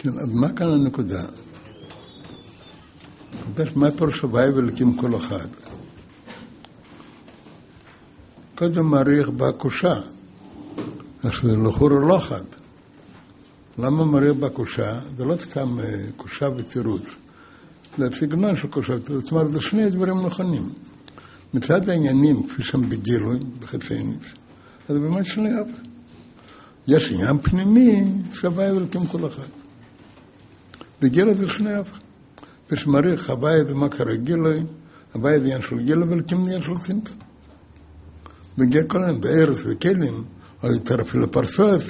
כן, אז מה כאן הנקודה? מה פירוש הוואי ולקים כל אחד? קודם מעריך בקושה, אז זה לחור לא אחד. למה מעריך בקושה? זה לא סתם קושה ותירוץ. זה סגנון של קושה ותירוץ. זאת אומרת, זה שני דברים נכונים. מצד העניינים, כפי שהם בגילוי, בחצאינית, אז באמת שני אף. יש עניין פנימי, שהוואי ולקים כל אחד. בגילוי זה שני אף. ושמריך, הוואי זה מה קרה גילוי, הוואי זה עניין של גילוי ולקים עניין של צמצום. בגיע כל היום, בארץ וכלים, או יותר אפילו פרסות.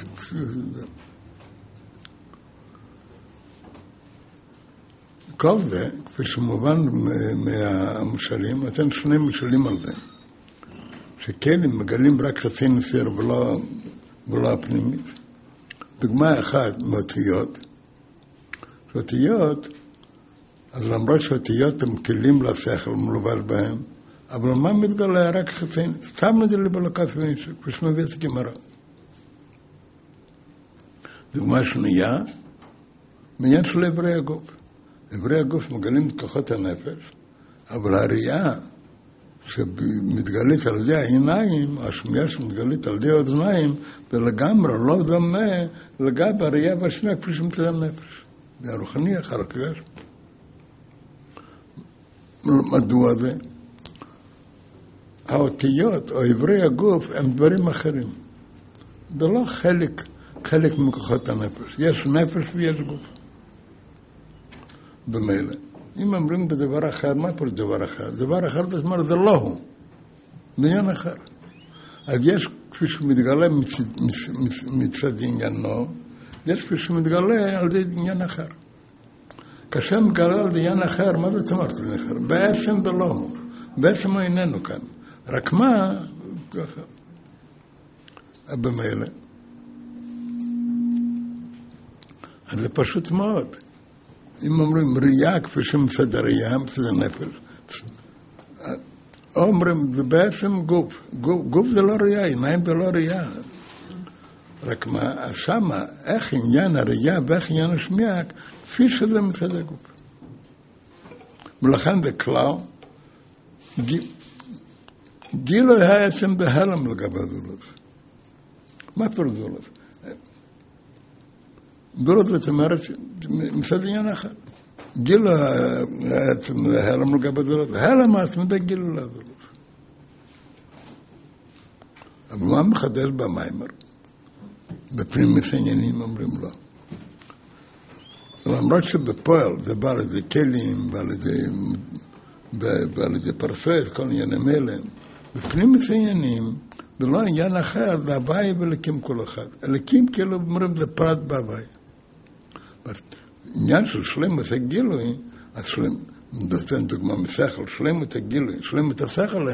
כל זה, כפי שמובן מהמשלים, נותן שני משלים על זה. שכלים מגלים רק חצי נסיר ולא הפנימית. דוגמה אחת מאותיות. שאותיות, אז למרות שאותיות הם כלים לשכל מלובש בהם, אבל מה מתגלה רק חצי? סתם את זה לבלוקת וניסה, כפי שמביא את גמרא. דוגמה שנייה, מעניין של עברי הגוף. עברי הגוף מגלים את כוחות הנפש, אבל הראייה שמתגלית על ידי העיניים, השמיעה שמתגלית על ידי האוזניים, זה לגמרי לא דומה לגבי הראייה והשמיעה כפי שמצא הנפש. זה הרוחני אחר כך. מדוע זה? האותיות או עברי הגוף הם דברים אחרים. זה לא חלק מכוחות הנפש. יש נפש ויש גוף. במילא. אם אומרים בדבר אחר, מה פה דבר אחר? דבר אחר, זאת אומרת, זה לא הוא. זה עניין אחר. אז יש כפי שמתגלה מצד עניינו, יש כפי שמתגלה על ידי עניין אחר. כאשר מתגלה על ידי עניין אחר, מה זאת אומרת עניין אחר? בעצם זה לא הוא. בעצם איננו כאן. רק מה? ככה. במילא. אז זה פשוט מאוד. אם אומרים ראייה כפי שמצד הראייה, מצד הנפש, אומרים, זה בעצם גוף. גוף זה לא ראייה, עיניים זה לא ראייה. רק מה, שמה, איך עניין הראייה ואיך עניין השמיעה, כפי שזה מצד הגוף. ולכן זה כלל, גילוי העצם בהלם לגבי זולת. מה פירוש זולת? זולת זאת אומרת, מצד עניין אחר. גילוי העצם בהלם לגבי זולת. הלם העצם זה גילוי לזולת. אבל מה מחדש במיימר? בפנים מסעניינים אומרים לו. למרות שבפועל זה בא על ידי כלים ועל ידי פרסס, כל עניינים אלה. בפנים מסעניינים, זה לא עניין אחר, זה הוואי ולקים כל אחד. הלקים כאילו אומרים זה פרט בהוואי. עניין של שלמות הגילוי, אז נותן דוגמה משכל, שלמות הגילוי, שלמות השכל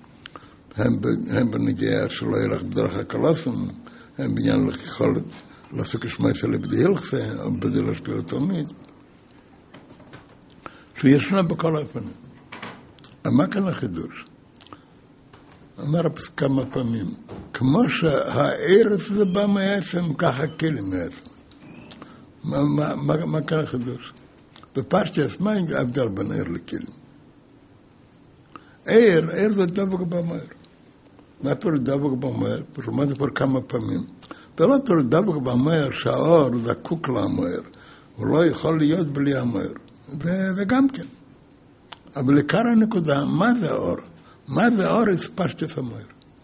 הם בנגיעה שלא ילך בדרך הקלוסם, הם בעניין לכל לעסוק שמייסה לבדי הלכסה, או בדי להשפיע תמיד, שישנה בכל האופנים. מה כאן החידוש? אמר כמה פעמים, כמו שהארץ זה בא מעצם, ככה כלים מעצם. מה כאן החידוש? בפרשת מה ההבדל בין עיר לכלים? עיר זה דבק במהר. מה פירוש דבק במהר? פרשמעתי פה כמה פעמים. זה לא פירוש דבק במהר שהאור זקוק למהר. הוא לא יכול להיות בלי המהר. זה גם כן. אבל עיקר הנקודה, מה זה אור? מה זה אור? פרשת המהר.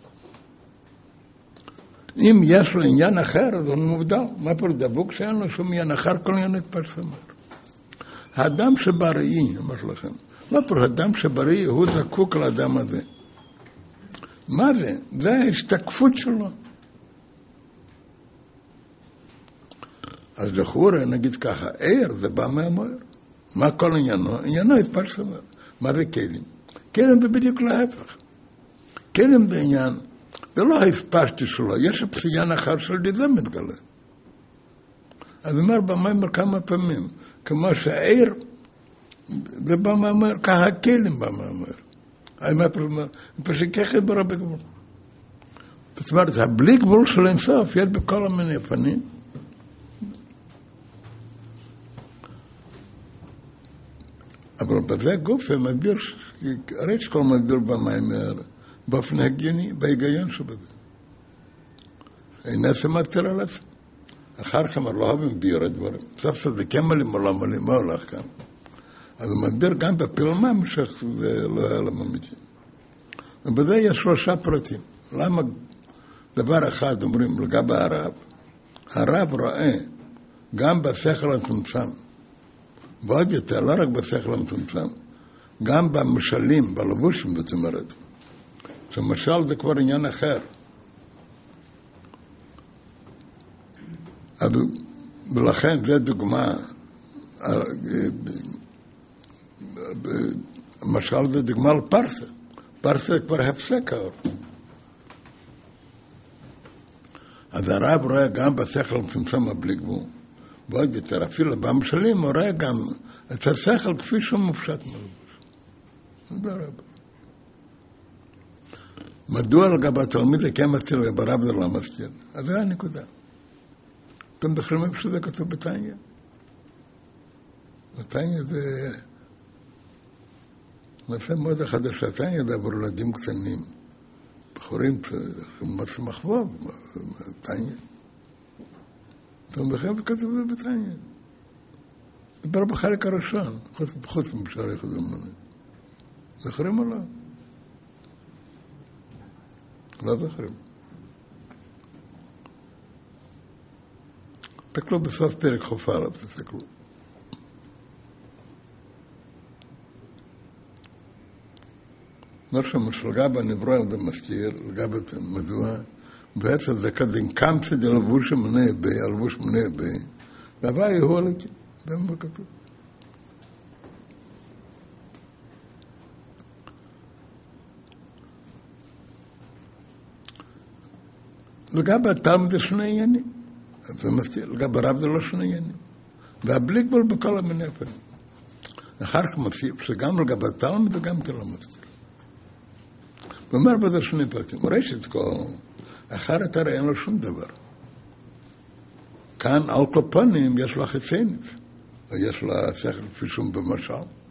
אם יש לו עניין אחר, אז הוא מובדל. מה פירוש דבוק שאין לו שום עניין אחר, כל עניין התפרש המהר. האדם שבראי, אמר לכם, לא פירוש, האדם שבראי הוא זקוק לאדם הזה. מה זה? זה ההשתקפות שלו. אז לכאורה נגיד ככה, עיר זה בא מהמהר. מה כל עניינו? עניינו התפרש המהר. מה זה כלים? כלים זה בדיוק להפך. כלים זה עניין, זה לא ההספשתי שלו, יש עניין אחר של זה מתגלה. אז אומר במאמר כמה פעמים, כמו שהעיר זה בא מהמהר, ככה כלים בא מהמהר. פשוט ככה ברבי גבול. זאת אומרת, הבלי גבול של אינסוף יש בכל המיני פנים. אבל בזה גוף מסביר, הרי שכל מסביר במיימר, באופן הגיוני, בהיגיון שבזה. אינה סמטר עליו. אחר כך לא אוהבים ביור הדברים. סוף סוף זה כן מלים או לא מלים, מה הולך כאן? אז הוא מסביר גם בפילמה, שזה לא היה לממיתי. ובזה יש 3 פרטים. למה דבר אחד אומרים לגבי הרב? הרב רואה גם בשכל המצומצם, ועוד יותר, לא רק בשכל המצומצם, גם במשלים, בלבושים, זאת אומרת. שמשל זה כבר עניין אחר. ולכן זה דוגמה, משל זה דוגמה על פרסה. פרסה זה כבר הפסק האור. אז הרב רואה גם בשכל המצומצם הבלי גבול, ועוד יותר, אפילו במשלים הוא רואה גם את השכל כפי שהוא מופשט מלבוש. זה הרב. מדוע לגבי התלמיד לכן מסתיר, לגבי הרב זה לא מסתיר? אז זה הנקודה. אתם בכלל איפה שזה כתוב בתניא. בתניא זה נושא מאוד החדש, התניא זה עבור ילדים קטנים. בחורים מצאים מחבוב, תניא. אתם בכלל כתוב זה בתניא. דבר בחלק הראשון, חוץ מבשאר יחוד המונה. זוכרים או לא? לא זוכרים. תסתכלו בסוף פרק חופה עליו, תסתכלו. נושא שלגבי הנברוא זה מזכיר, לגבי מדוע, בעצם זה כדין קמצא דלבוש מונה בי, הלבוש מונה בי, והבא יהוא אלוקים, זה מה כתוב. לגבי התלמיד זה שני עניינים. זה מסתיר, לגבי הרב זה לא שני עניינים. והבלי גבול בכל המנפל. אחר כך מוסיף שגם לגבי התלמיד וגם כן לא מסתיר. ואומר בזה שני פרטים. ראשית כל, אחרת הרי אין לו שום דבר. כאן על כל פנים יש לו חיצוניות. ויש לה שכל כפי שום במשל.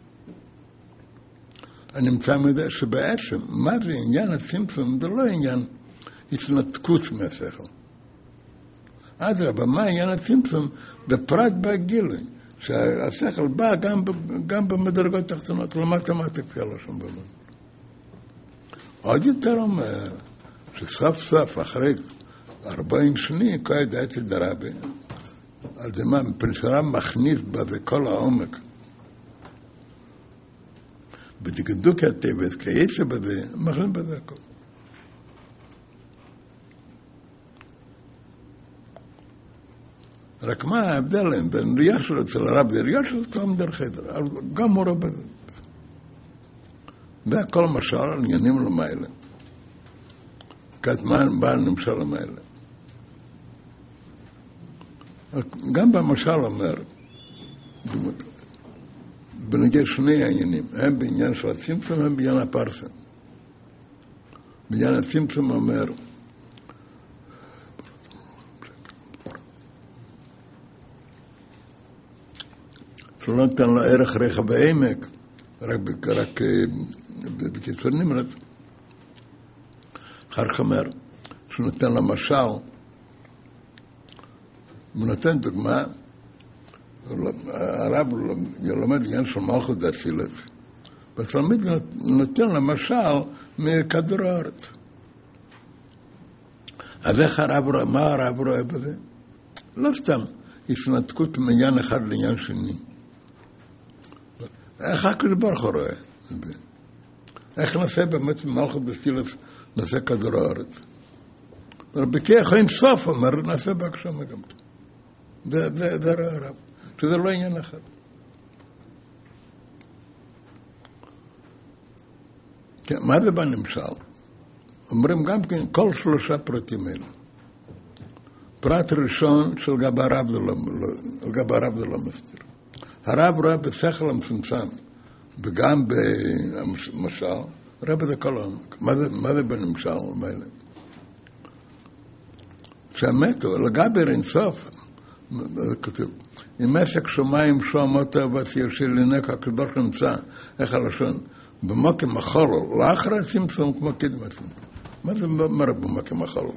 אני נמצא מידע שבעצם, מה זה עניין הצמצום? זה לא עניין התנתקות מהשכל. אדרבה, מה העניין הצמצום? בפרט בהגילוי, שהשכל בא גם במדרגות תחתונות, למטה כפי הלשון בלון. עוד יותר אומר, שסוף סוף, אחרי 40 שנים, כל ידעתי דרבי, על זה מה, מפנשרה מכניס בזה כל העומק. בדקדוק הטבעת, כיצא בזה, מכניס בזה הכל. רק מה ההבדל בין ראייה שלו אצל הרב זה ראייה שלו כבר מדרך חדר, גם מורה בזה. זה הכל משל על עניינים למעלה. כתמן בא נמשל למעלה. גם במשל אומר, בנגיע שני העניינים, הם בעניין של הצמצום, הם בעניין הפרסה. בעניין הצמצום אומר, שלא נותן לו ערך רחב העמק, רק בקיצור נמרץ. אחר כך אומר, שהוא נותן לו משל, הוא נותן דוגמה, הרב ילמד עניין של מלכות דאצילס, והתלמיד נותן לו משל מכדור הארץ. אז איך מה הרב רואה בזה? לא סתם התנתקות מעניין אחד לעניין שני. איך הקדוש ברוך הוא רואה? איך נעשה באמת מלכות דאצילס נעשה כדור הארץ? בכך אין סוף, אומר, נעשה בהגשמה גם. זה הרב, שזה לא עניין אחד. כן, מה זה בנמשל? אומרים גם כן, כל 3 פרטים האלה. פרט ראשון של גב הרב זה לא מסתיר. הרב רואה בשכל המצומצם, וגם במשל, רואה בזה כל העומק. מה זה בנמשל? שהמתו, לגבי אין סוף, כתוב, עם עסק שמיים שומות ועשייה שלינק הקדוש נמצא, איך הלשון? במוקם החולו, לא אחרי צמצום כמו קדמת. מה זה אומר במוקם החולו?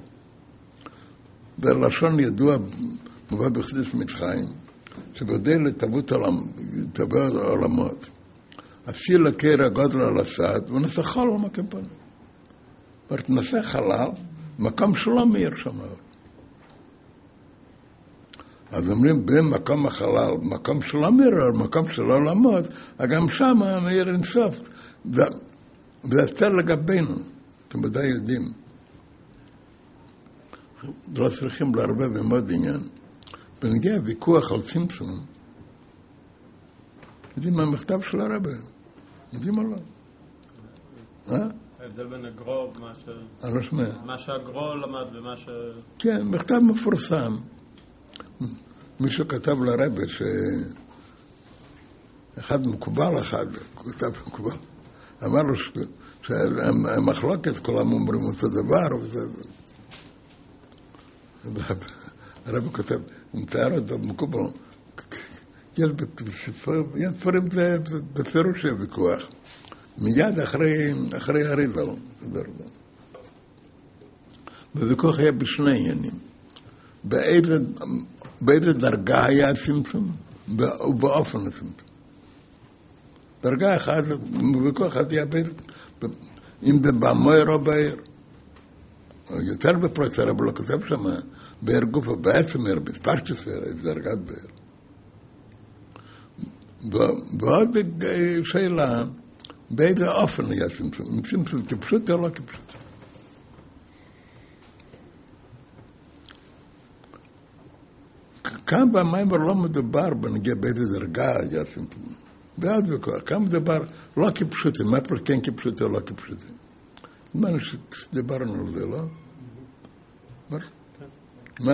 בלשון ידוע, מובא בחסידות מצרים, שבדי לתרבות העולמות, אפילו לקיר הגודל על הסד, ונעשה חול במקום פנים. זאת אומרת, נעשה חלל, מקום שלא מאיר שם. אז אומרים, במקום החלל, מקום שלא מאיר, מקום שלא לעמוד, גם שם מאיר אינסוף. זה יותר לגבינו, אתם ודאי יודעים. לא צריכים להרבה במוד עניין. בנגיע הוויכוח על צמצום, יודעים מה המכתב של הרבה? יודעים או לא? ההבדל בין הגרו, אני לא שומע. מה שהגרו למד ומה ש... כן, מכתב מפורסם. מישהו כתב לרבה אחד מקובל אחד, כתב מקובל. אמר לו שהמחלוקת, כולם אומרים אותו דבר, הרב כותב, הוא מתאר אותו במקובל, יש דברים בפירוש הוויכוח, מיד אחרי הריבל. בוויכוח היה בשני עניינים, באיזה דרגה היה הצמצום, ובאופן הצמצום. דרגה אחת, בוויכוח אחד היה אם זה במויר או בעיר. יותר בפרויקט הרב לא כותב שם, בעיר גופה בעצם עיר, בספשטס עיר, דרגת בעיר. ועוד שאלה, באיזה אופן היה צמצום? צמצום כפשוט או לא כפשוט? כאן במים לא מדובר בנגיע באיזה דרגה היה צמצום. ועוד וכוח, כאן מדובר לא כפשוט, מה פה כן כפשוט או לא כפשוט? מה שדיברנו על זה, לא? מה?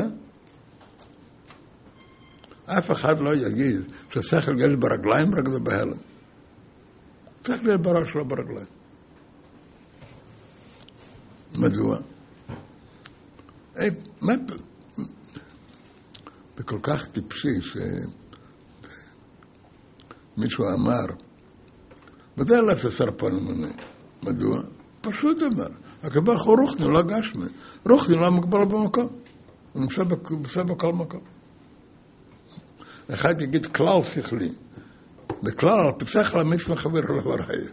אף אחד לא יגיד ששכל יש ברגליים רק ובהלם. שכל יש בראש לא ברגליים. מדוע? זה כל כך טיפשי שמישהו אמר, בדי אלף עשר פנים, מדוע? פשוט אמר, הקב"ה הוא רוחני, לא גשמי. רוחני לא מוגבל במקום. הוא נמצא בכל מקום. אחד יגיד כלל שכלי. בכלל, פסח למצווה חבר לברעי.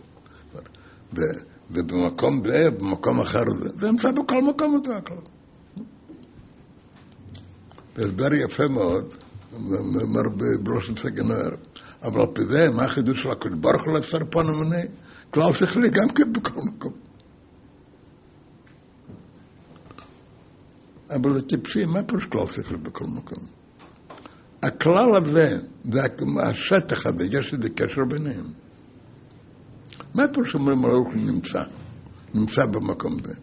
ובמקום זה, במקום אחר זה נמצא בכל מקום אותו הכלל. זה הסבר יפה מאוד, אומר בבלושת סגנר, אבל על פי זה, מה החידוש של הקדוש ברוך הוא לעשר פנים מני? כלל שכלי גם כן בכל מקום. אבל זה טיפשי, מה פירוש כלל שכלי בכל מקום? הכלל הזה, והשטח הזה, יש איזה קשר ביניהם. מה פירוש אומרים על הרוח נמצא במקום הזה?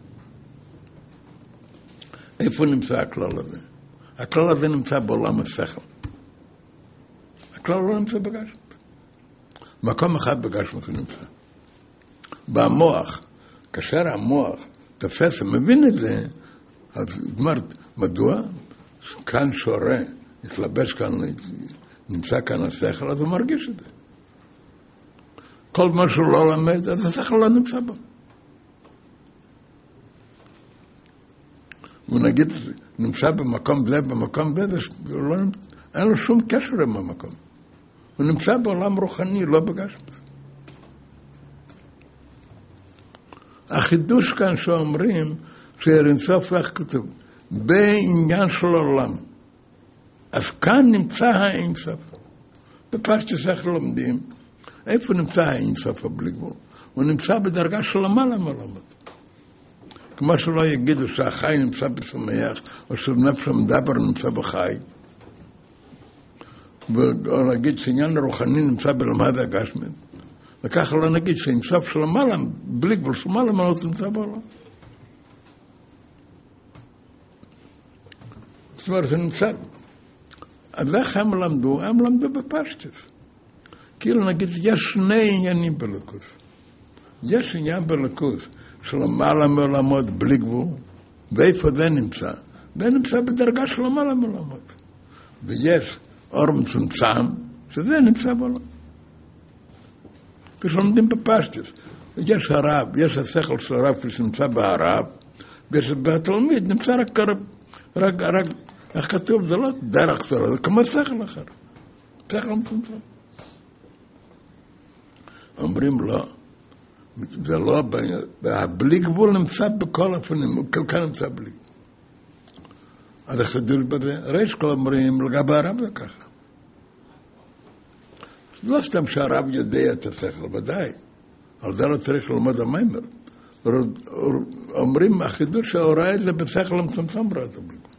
איפה נמצא הכלל הזה? הכלל הזה נמצא בעולם השכל. הכלל לא נמצא בגשמות. מקום אחד בגשמות הוא נמצא. במוח, כאשר המוח תופס ומבין את זה, אז אומרת, מדוע? כאן שורה, התלבש כאן, נמצא כאן השכל, אז הוא מרגיש את זה. כל מה שהוא לא למד, אז השכל לא נמצא בו. הוא נגיד, נמצא במקום זה, אין לו שום קשר עם המקום. הוא נמצא בעולם רוחני, לא בגשמות. החידוש כאן שאומרים, שאינסוף כך כתוב, בעניין של עולם. אז כאן נמצא האינסוף. בפשטוס אנחנו לומדים, איפה נמצא האינסוף הבלי גבול? הוא נמצא בדרגה של למעלה מעולמות. כמו שלא יגידו שהחי נמצא בשמח, או שנפש המדבר נמצא בחי. או נגיד שעניין הרוחני נמצא בלמד הגשמית. וככה לא נגיד שאינסוף של למעלה, בלי גבול של למעלה מעולמות נמצא בעולם. זאת אומרת, זה נמצא. אז איך הם למדו? הם למדו בפשטוס. כאילו נגיד, יש שני עניינים בליכוז. יש עניין בליכוז של למעלה מעולמות בלי גבול, ואיפה זה נמצא? זה נמצא בדרגה של למעלה מעולמות. ויש אור מצומצם, שזה נמצא בעולם. כשלומדים בפשטוס, יש הרב, יש השכל של הרב כשנמצא בהרב, ויש בתלמיד, נמצא רק, איך כתוב, זה לא דרך תורה, זה כמו שכל אחר. שכל מצומצם. אומרים לא, זה לא, בלי גבול נמצא בכל הפנים, כאן נמצא בלי גבול. אז החידוש בזה, ריש כל אומרים, לגבי הרב זה ככה. לא סתם שהרב יודע את השכל, ודאי. על זה לא צריך ללמוד המיימר. אומרים, החידוש שההוראה זה בשכל המצומצם בראת הבלי גבול.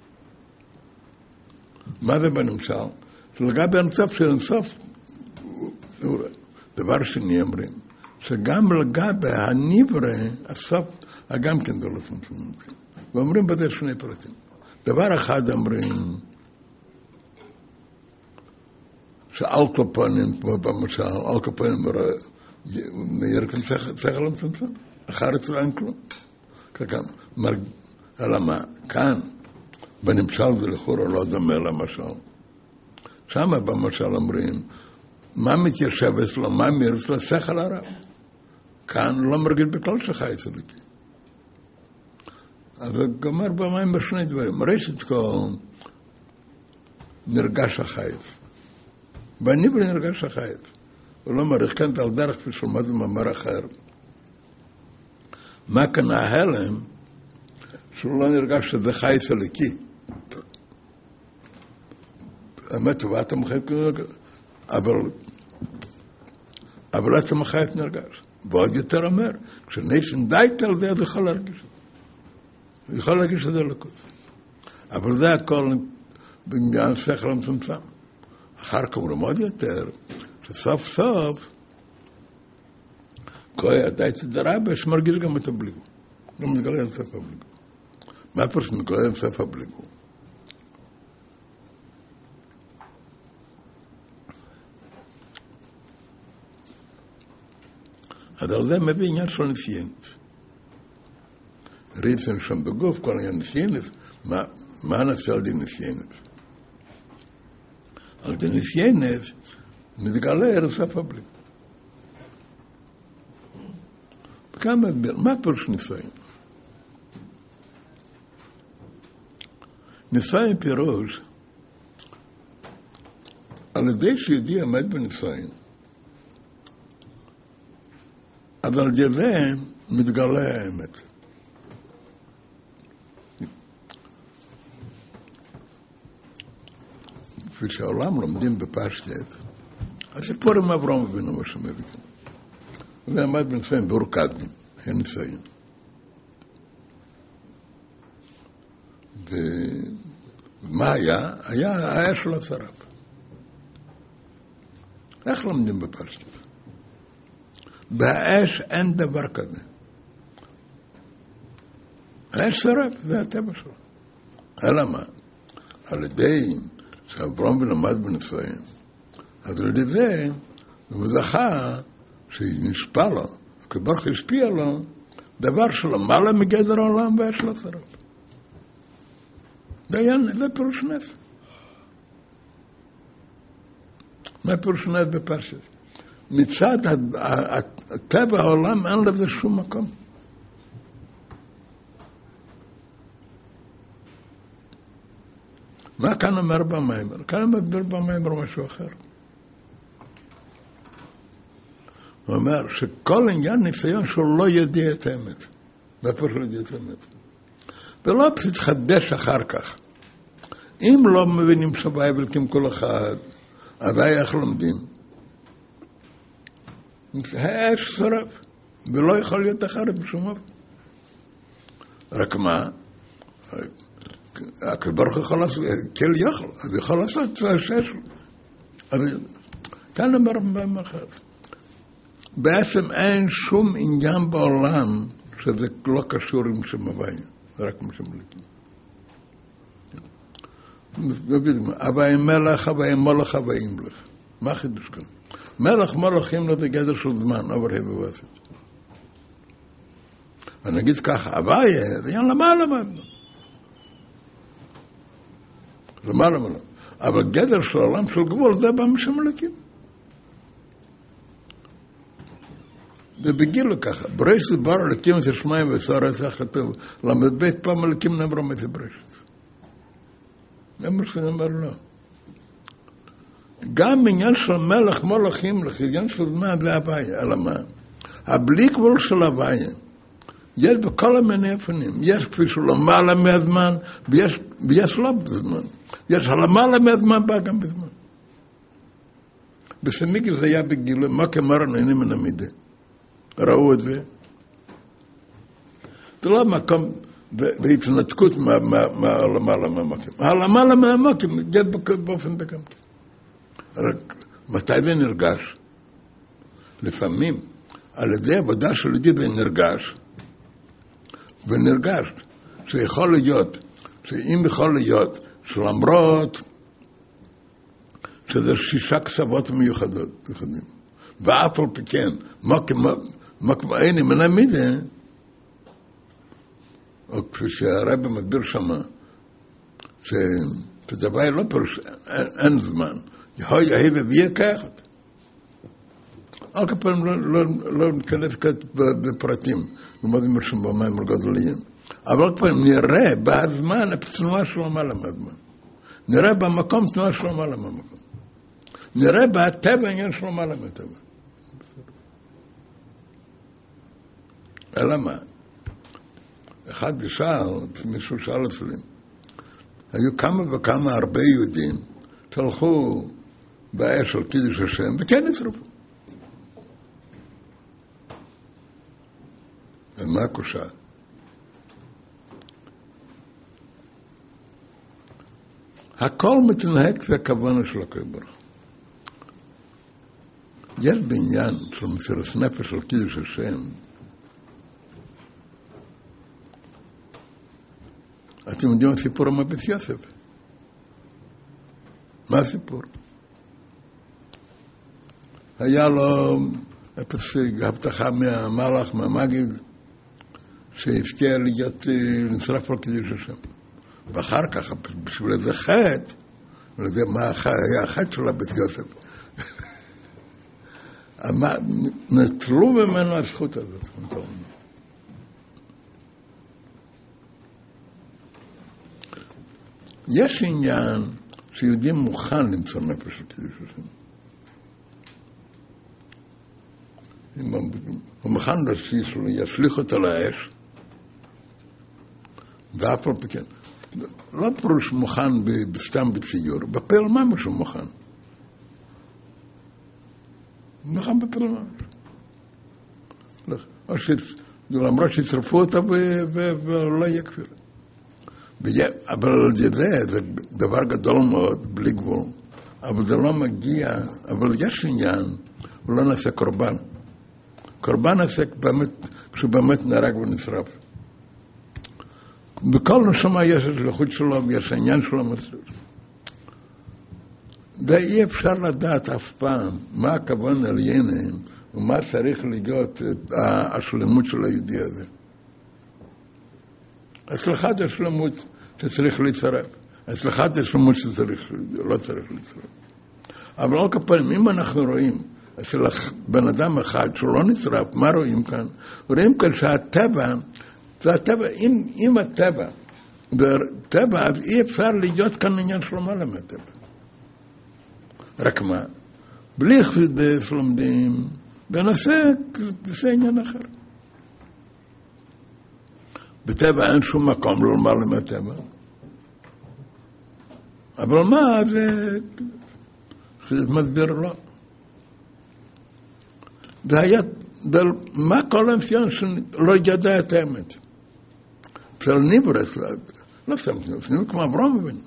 מה זה בנמשל? שלגבי הנסוף של הנסוף, דבר שני אומרים, שגם לגבי הניברא, הסוף, גם כן זה לא צמצום. ואומרים בזה שני פרטים. דבר אחד אומרים, שעל קופונים, כמו במשל, על קופונים מאיר כאן שכל המצומצם, אחרת לא אין כלום. אלא מה? כאן, בנמשל ולכאורה לא דומה למשל. שם במשל אומרים, מה מתיישב אצלו, מה מיר אצלו, שכל הרב. כאן לא מרגיש בכלל שחי אצלו. אז הוא גמר במים בשני דברים. ראשית כל, נרגש החייף. בניבר נרגש החייף. הוא לא מעריך כאן על דרך כפי שלמד במאמר אחר. מה כאן ההלם, שהוא לא נרגש שזה חייף אליקי. האמת, ואתה מחייף כרגע. אבל אתה מחייף נרגש. ועוד יותר אומר, כשנשן דייט על זה, אז יכול להרגיש את זה. הוא יכול להרגיש את זה לקוץ. אבל זה הכל בעניין שכל המצומצם. אחר כך הוא עוד יותר, שסוף סוף, כל הדייט דרבה, שמרגיש גם את הבליגו. גם מתגלה את סוף הבליגו. מה פרש מתגלה את סוף הבליגו? אז על זה מביא עניין של נסיינס. ריצן שם בגוף, כל עניין נסיינס, מה נעשה על די נסיינס? על די נסיינס מתגלה לסוף הבליגו. מה פירוש ניסיון? ניסיון פירוש, על ידי שיהודי עמד בניסיון, אז על ידי מתגלה האמת. כפי שהעולם לומדים בפשטות, הסיפור עם אברהם אבינו מה שמביא כאן. הוא עמד בניסיון באור קדמים, היה ניסיון. ומה היה? היה האש של השרף. איך לומדים בפשטות? באש אין דבר כזה. האש שרף, זה הטבע שלו. אלא מה? על ידי שאברהם ולמד בניסיון, אז על ידי זה הוא זכה שנשפע לו, הקדוש השפיע לו, דבר שלמעלה מגדר העולם והאש לא שרף. זה פירוש נס. מה פירוש נס בפרשת? מצד הטבע העולם אין לזה שום מקום. מה כאן אומר במיימר? כאן מדבר במיימר משהו אחר. הוא אומר שכל עניין ניסיון שהוא לא יודע את האמת. מה פירוש לא יודע את האמת? ולא תתחדש אחר כך. אם לא מבינים שבייבל ככל אחד, אז איך לומדים? האש שרף, ולא יכול להיות אחרת בשום אופן. רק מה? הקדוש יכול לעשות, כל יכול, אז יכול לעשות את השש. כאן אומר במחר. בעצם אין שום עניין בעולם שזה לא קשור עם שם הוויה, רק עם שם מליקים. הוויה מלך, הוויה מולך, הוויה ימלך. מה החידוש כאן? מלך מולכים לו בגדר של זמן, עבר הבבסת. אני אגיד ככה, הוויה, זה עניין למעלה. למעלה. אבל גדר של העולם של גבול זה בא משם אלוקים. ובגילו ככה, ברשת בר אלוקים את השמיים והסורת, זה כתוב, למד בית פעם אלוקים נאמרו את ברשת. נאמר שנאמר לא. גם עניין של מלך מולכים, עניין של זמן זה הבעיה, אלא מה? הבלי גבול של הבעיה, יש בכל המיני אופנים, יש כפי שהוא למעלה מהזמן, ויש לא בזמן. יש הלמעלה מהזמן בא גם בזמן. בסמיגל זה היה בגילו, מה כמרנו אינים מן המידה. ראו את זה. זה לא מקום, והתנתקות מהלמעלה מהמקים. הלמעלה מהמקים, יש באופן דגם. רק מתי זה נרגש? לפעמים, על ידי עבודה של ידיד זה נרגש, ונרגש שיכול להיות, שאם יכול להיות, שלמרות שזה 6 קצוות מיוחדים, ואף על פי כן, אין מן המידה, או כפי שהרב מסביר שמה, שדבר לא פירוש, אין זמן, יהי ויהיה כאחד. על כפיים לא ניכנס בפרטים, למוד מרשם במים הגדולים. אבל על כפיים נראה בזמן התנועה שלו מעלה מהזמן. נראה במקום תנועה שלו מעלה מהמקום. נראה בטבע עניין שלו מעלה מהטבע. אלא מה? אחד שאל, מישהו שאל אצלי, היו כמה וכמה הרבה יהודים שהלכו באש של קידוש השם וכן נשרפו. ומה הקושה? הכל מתנהג והכוונה של הקדוש ברוך הוא. יש בעניין של מסירת נפש של קידוש השם, אתם יודעים את סיפור המבית יוסף. מה הסיפור? היה לו הבטחה מהמלאך, מהמגיד, שהבטיח להיות נשרף על קידוש השם. ואחר כך, בשביל איזה חטא, ולזה מה היה החטא של הבית יוסף, נטלו ממנו הזכות הזאת. יש עניין שיהודי מוכן למצוא נפש של קידוש השם. הוא מוכן להשליך אותו לאש, ואף על פי כן. לא פרוש מוכן בסתם בציור, בפעל ממש הוא מוכן. מוכן בפעל ממש. למרות שצרפו אותה ולא יהיה כפיר. אבל זה דבר גדול מאוד, בלי גבול. אבל זה לא מגיע, אבל יש עניין, הוא לא נעשה קורבן. קורבן נעשה כשהוא באמת נהרג ונשרף. בכל נשמה יש השליחות שלו ויש העניין שלו מסוים. ואי אפשר לדעת אף פעם מה הכוונה לעניין ומה צריך להיות השלמות של היהודי הזה. הצלחת השלמות שצריך להצטרף, הצלחת השלמות שלא צריך להצטרף. אבל לא כפיים, אם אנחנו רואים אצל בן אדם אחד שהוא לא נצרף, מה רואים כאן? רואים כאן שהטבע, זה הטבע, אם הטבע, בטבע, אז אי אפשר להיות כאן עניין של מעלה מהטבע. רק מה? בלי חסידות לומדים, ונעשה עניין אחר. בטבע אין שום מקום לא מעלה מהטבע. אבל מה? זה מסביר לו. והיה, מה כל המפיון שלא ידע את האמת? של ניברס, לא שמתי, לפנים כמו אברהם אבינו.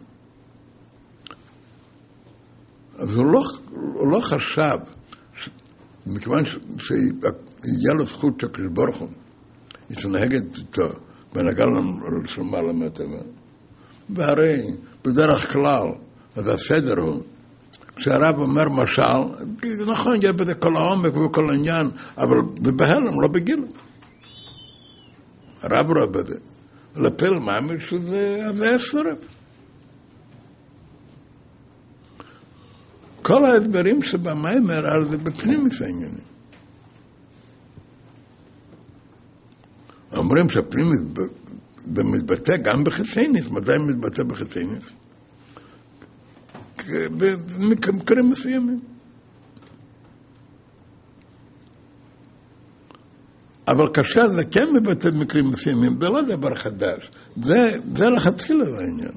אז הוא לא חשב, מכיוון שיהיה לו זכות שהקדוש ברוך הוא יתנהגת איתו בנגע של מעלה מהטבע. והרי בדרך כלל, אז הסדר הוא, כשהרב אומר משל, נכון, יש בזה כל העומק וכל העניין, אבל בהלם, לא בגיל. הרב רואה בזה. לפיל מאמר שזה שורף. כל ההסברים שבמיימר על זה בפנים העניינים. אומרים שהפנים מתבטא גם בחסיינס. מתי מתבטא בחסיינס? במקרים מסוימים. אבל כאשר זה כן מבטא במקרים מסוימים, זה לא דבר חדש. זה לכתחילה לעניין.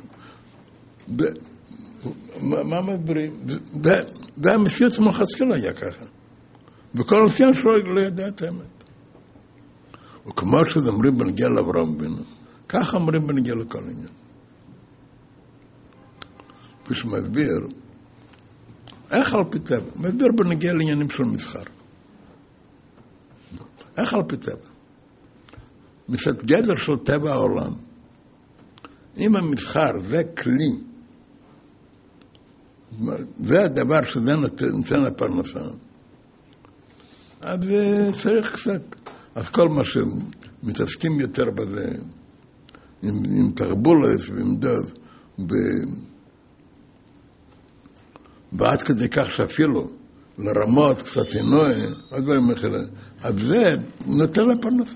מה מדברים? זה המציאות מלכתחילה היה ככה. וכל הציון שלו לא ידע את האמת. וכמו שזה אומרים בנגיע לאברהם אבינו, ככה אומרים בנגיע לכל עניין. כפי שמסביר, איך על פי טבע? מסביר בנגיע לעניינים של מסחר. איך על פי טבע? מצד גדר של טבע העולם. אם המסחר זה כלי, זה הדבר שזה נותן לפרנסה, אז צריך קצת. אז כל מה שמתעסקים יותר בזה, עם תרבולת ועם דז, ועד כדי כך שאפילו לרמות קצת עינוי, עוד דברים אחרים, אז זה נותן לפרנסה.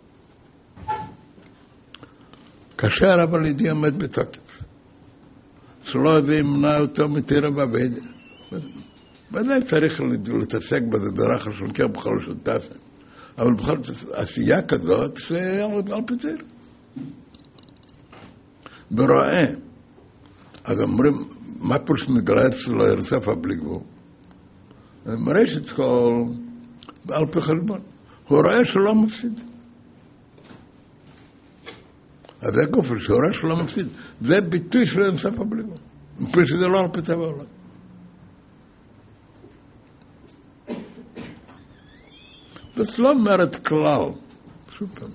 כאשר אבל ידי עמד בתוקף, שלא זה ימנע אותו מתירה בבד. ודאי צריך להתעסק בזה ברחל של קר בכל שותף. אבל בכל עשייה כזאת שעל פתיר. ורואה, אז אומרים, מה פרוש מגלה אצלו הרצפה בלי גבול? מראה שכל על פי חשבון. הוא רואה שלא מפסיד. אז זה גופל, שהוא רואה שלא מפסיד. זה ביטוי של הרצפה בלי גבול. מפני שזה לא על פי טבע העולם. זאת לא אומרת כלל. שוב פעם.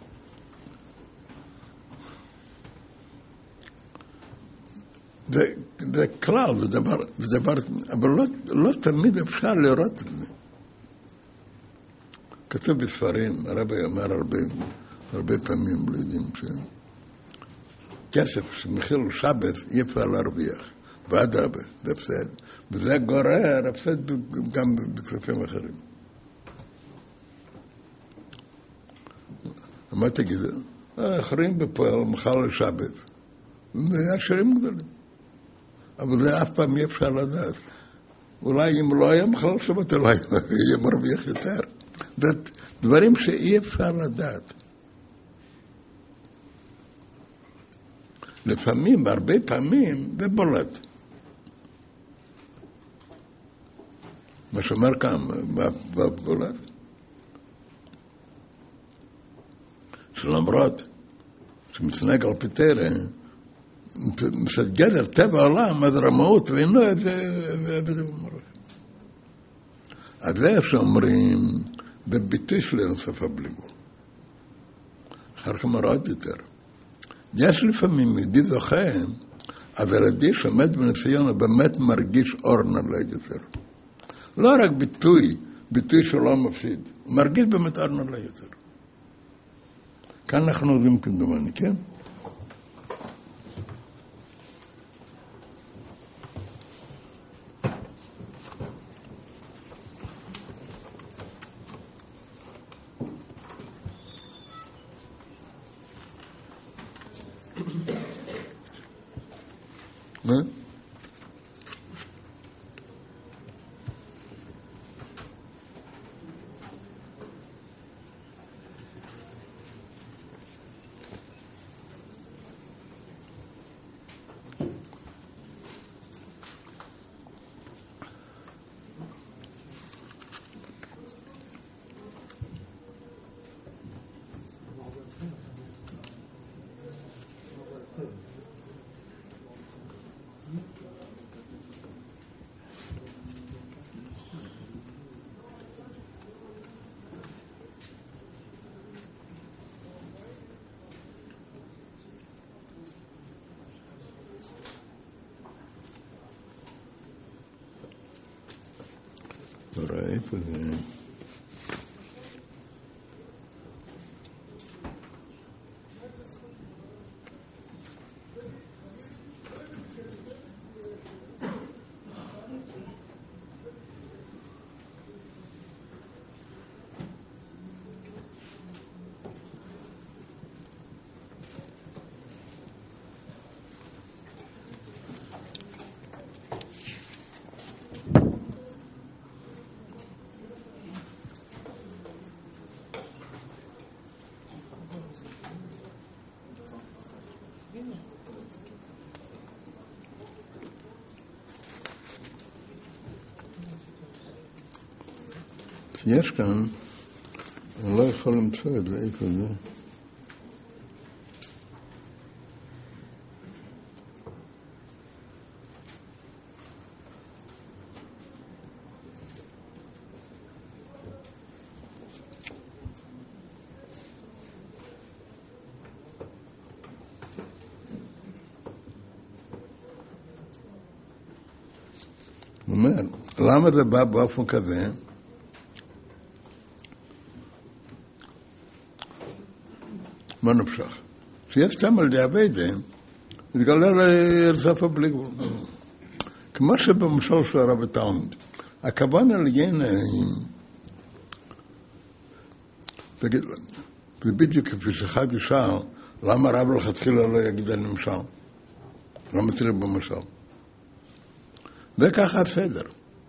זה כלל, זה דבר, אבל לא תמיד אפשר לראות את זה. כתוב בספרים, הרבי אמר הרבה פעמים, לא יודעים, כסף שמחיר שבת אי אפשר להרוויח, ועד רבה, זה הפסד. וזה גורר, הפסד גם בכספים אחרים. מה תגיד? אחרים בפועל מחר לשבת. זה עשירים גדולים. אבל זה אף פעם אי אפשר לדעת. אולי אם לא היה מחר לשבת, אולי יהיה מרוויח יותר. זה דברים שאי אפשר לדעת. לפעמים, הרבה פעמים, זה בולט. מה שאומר כאן, בבולט. שלמרות שמצנג על פתרה, מצד גדר טבע העולם, אז רמאות ואינו את זה במראה. אז זה שאומרים, בביטוי של אינסוף בלי גבול. אחר כך מראות יותר. יש לפעמים ידיד זוכה, אבל ידיד שעומד בניסיון, באמת מרגיש אור נעלה יותר. לא רק ביטוי שלא מפסיד, הוא מרגיש באמת אור נעלה יותר. כאן אנחנו עוזבים כדומני, כן? מה? רואה איפה זה? יש כאן, אני לא יכול למצוא את זה, איפה זה? הוא אומר, למה זה בא באופן כזה? מה נפשך? שיש שם על דיאביידה, מתגלה לסוף בלי גבול. כמו שבמשל של הרב תלמיד, הכוונה לעניין, זה בדיוק כפי שאחד ישאל, למה הרב לכתחילה לא יגיד על נמשל? למה תראה במשל? זה ככה הסדר.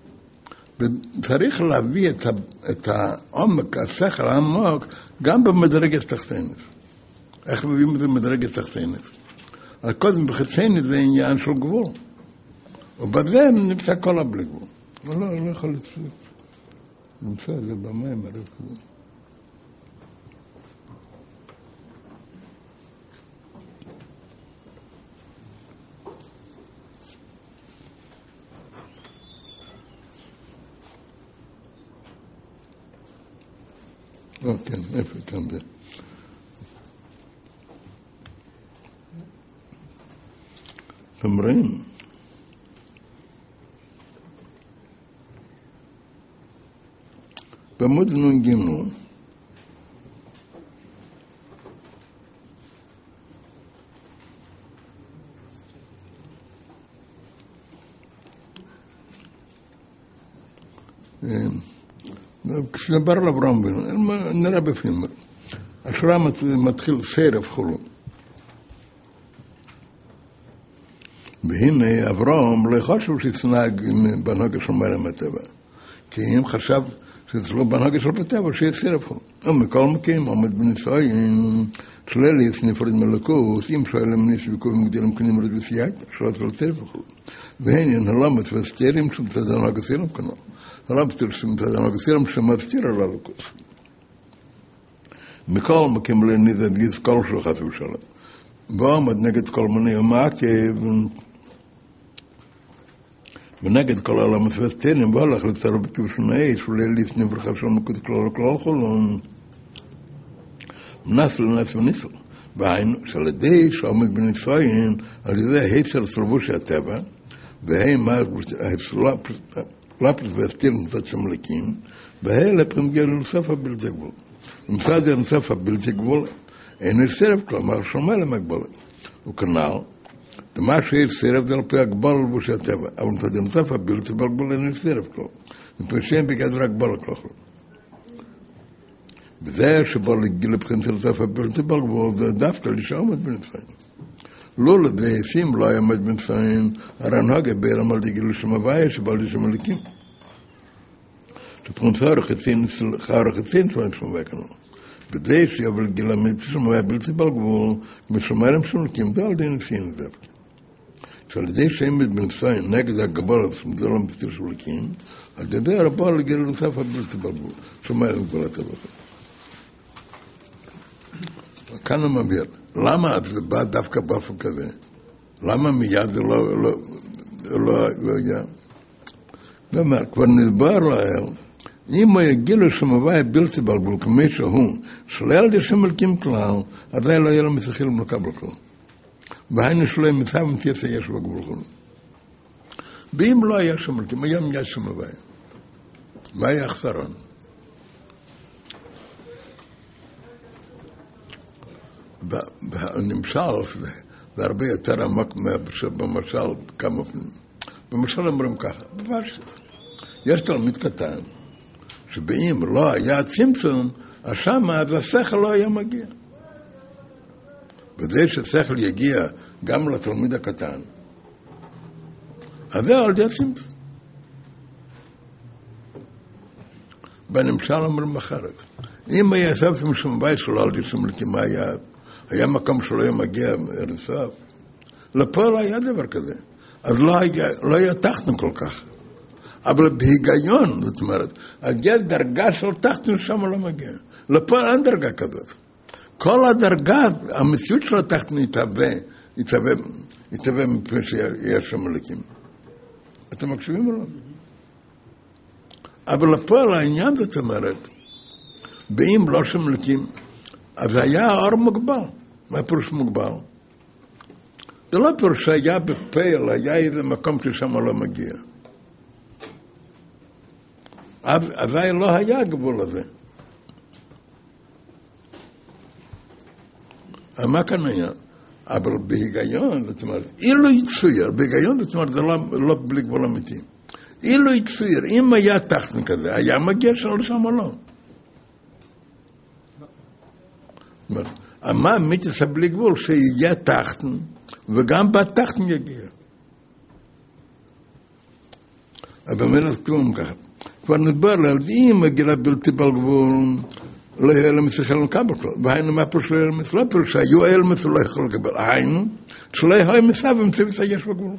וצריך להביא את העומק, השכל העמוק, גם במדרגת תחתינת. איך מביאים את זה במדרגת תחתינת? אז קודם בחציינת זה עניין של גבול. ובזה נמצא כל הבלי גבול. אני לא יכול למצוא את זה במים, הרי כזה. כן, איפה כאן זה? אומרים, בעמוד נ"ג, כשדבר על אברהם אבינו, נראה בפנים, השורה מתחיל סרב חולו. והנה אברהם לא חשב שתנהג בנהגה של מעלה מהטבע, כי אם חשב שזה לא בנהגה של הטבע, שיהיה סרב חולו. ומכל מקום עומד בניסויים, שלליס נפרד מלכות, אם שואלים ניסו ומגדילים קנים רד וסייג, שלא תל סרב חולו. והנה הלמת והסתירים של תדענו הגסירים כנול. הלמת תדענו הגסירים שמסתיר על הלכות. מכל מקום לניזד גיס כל שלו חס ושלום. ועומד נגד כל מיני ומעכב, ונגד כל הלמת והסתירים, והלך לצר בכבשון האש, ולליס נברכה של מקוד כלל חולון. מנס לנס וניסו. והיינו, שלדי שעומד בניסויים, על ידי היצר סלבושי הטבע, והם לפרס והסתיר מצד שמלקים, והם לפרמגל לנוסף הבלתי גבול. ומצד לנוסף הבלתי גבול, אין סרב, כלומר שומע למגבלת. וכנ"ל, מה שיש סרב זה על פי הגבל לבושי הטבע, אבל מצד לנוסף הבלתי גבול אין סרב כלום. מפרשים בגדר הגבל כלום. וזה שבו לגיל לבחין של לנוסף הבלתי גבול, זה דווקא לשעומד בניסויים. לא לדייסים לא היה עמד בנפיים, הרנהגה בערם על דגיל לשם הוויה שבא לשם הליקים. שפרנסה הרחצין צוין שם הוויה כנול. בדייסי אבל גיל עמד שם הוויה בלתי בלגבול, משמערם שם הליקים, זה על די נשיאים דווקא. שעל ידי שעמד בנפיים נגד הגבל, זה לא מתיר שם הליקים, על ידי הרבה לגיל לנוסף הבלתי בלגבול, שמערם גבולת הבקר. כאן הוא מבהיר. למה זה בא דווקא באופן כזה? למה מיד זה לא היה? כלומר, כבר נדבר להם, אם הוא יגיע לשם הוויה בלתי בלגבול כמי שהוא, שלא על ידי שמלקים כלל, עדיין לא יהיה לו מצחיל ומלקבל כלל. והיינו שלא מצב ומתייסה יש בגבול כלל. ואם לא היה שמלקים, היה מיד שם הוויה. מה היה החסרון? בנמשל זה הרבה יותר עמק במשל כמה פעמים. במשל אומרים ככה, יש תלמיד קטן, שבאם לא היה צמצום, אז שמה אז השכל לא היה מגיע. וזה ששכל יגיע גם לתלמיד הקטן, אז זה על ידי צמצום. בנמשל אומרים אחרת. אם היה סבתם שם בית שלא על ידי שמלקים היה מקום שלא היה מגיע לסף. לפה לא היה דבר כזה. אז לא היה תחתן כל כך. אבל בהיגיון, זאת אומרת, הגיע דרגה של תחתון שם לא מגיע. לפה אין דרגה כזאת. כל הדרגה, המציאות של התחתון יתהווה מפני שיש שם אלוקים. אתם מקשיבים או לא? אבל לפה על העניין, זאת אומרת, באם לא שם אלוקים, אז היה האור מוגבל. מה פירוש מוגבל? זה לא פירוש שהיה בפייל, היה איזה מקום ששם לא מגיע. אז לא היה הגבול הזה. מה כאן היה? אבל בהיגיון, זאת אומרת, אילו יצויר, בהיגיון, זאת אומרת, זה לא בלי גבול אמיתי. אילו יצויר, אם היה תחתן כזה, היה מגיע שם או לא? מה אמיתי בלי גבול? שיהיה תחתן, וגם בתחתן יגיע. אבל מלך כלום ככה. כבר נדבר לה, אם הגילה בלתי בגבול, לא יהיה אלמס יכול לקבל כלל. והיינו מה פירוש לא אלמס? לא פירוש שהיו אלמס ולא יכול לקבל. היינו, שלא יהיה מסע ומצוות יש בגבול.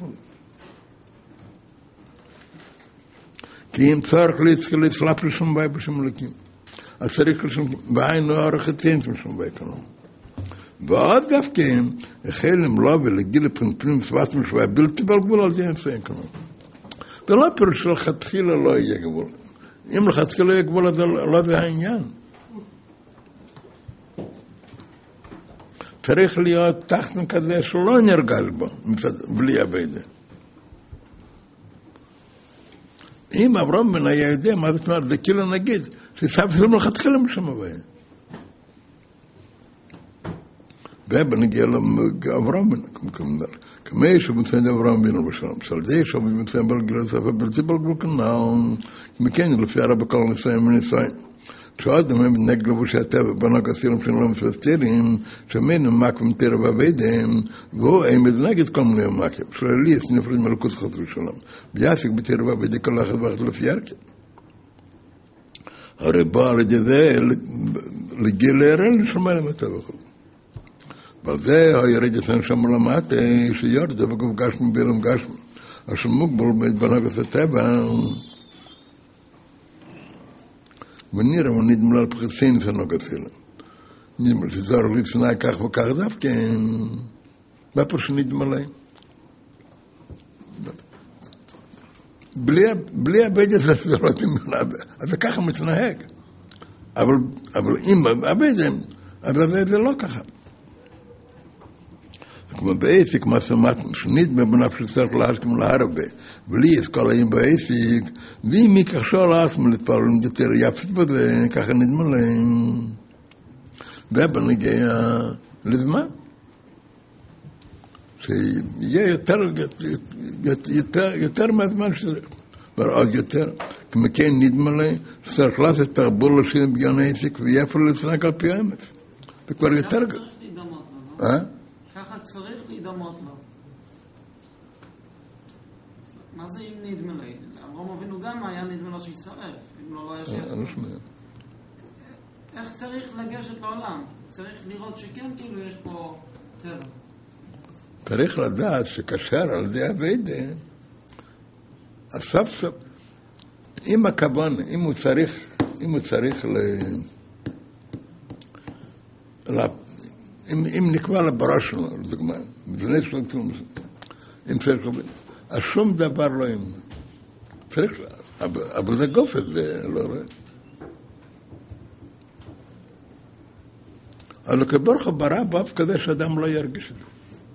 כי אם צריך להצלף לשום בית בשום אלוקים. אז צריך לשום, והיינו ערכתיים בשום בית כלל. ועוד דווקא החל למלוא ולגיל לפנים סבט משוואה בלתי בגבול על זה אין כלל. זה לא פירוש שלכתחילה לא יהיה גבול. אם לכתחילה לא יהיה גבול, לא זה העניין. צריך להיות תחתן כזה שלא נרגש בו, בלי עבודה. אם אברהם בן היה יודע, מה זאת אומרת? זה כאילו נגיד, שסבא שלום לכתחילה משם הבא. ובנגיע לאברהם בן, כמה שבמצד אברהם בן ובשלום. שעל זה יש במצד בלגל ספר בלתי בלגל כנעון, מכן לפי הרבה כל ניסויים וניסויים. כשאדם הם נגד לבושי הטבע, בנוק הסירים שלנו מספסטירים, שמנו מקום תרע ועבדם, והוא עמד נגד כל מיני מקום, שליס נפרד מלכות חס ושלום. ביאסיק בתרע ועבדי כל אחד ואחד לפי ירקה. הרי בא על ידי זה לגיל להירל, נשמע להם הטבע חול. ועל זה הירד יסן שם למטה, שיורד, וגוב גשם בילם גשם. אשר מוגבול בנוק הטבע, ונראה ונדמה על פחסין סנוג הסילה. נדמה שזור לפני כך וכך דווקא, מה פה שנדמה להם? בלי הבד הזה זה לא תמונה, אז זה ככה מתנהג. אבל אם הבד אז זה לא ככה. כמו בעסיק, מה סמת שנדמה בנפש שצריך להשכם להרבה, בלי אסכולאים בעסיק, ואם יקשור לעצמו להתפרעים יותר יפסית בזה, ככה נדמה להם. ובנגיע לזמן. שיהיה יותר מהזמן שצריך. ועוד יותר, כמו כן נדמה להם, שצריך לעשות תרבול לשין בגיון העסיק, ויפר לצנק על פי האמת. זה כבר יותר... ככה צריך להידמות לו. מה זה אם נדמה לי? אברהם אבינו גם היה נדמה לו שישרף, אם לא היה שישרף. איך צריך לגשת לעולם? צריך לראות שכן כאילו יש פה טבע. צריך לדעת שכשר על ידי עבודה, הסוף סוף, אם הכוון, אם הוא צריך אם נקבע לברה שלו, לדוגמה, בזני שלו כלום, אם צריך לבין, אז שום דבר לא אם. צריך, אבל זה גופת, זה לא רואה. אבל כברוך ברא באף כזה שאדם לא ירגיש את זה.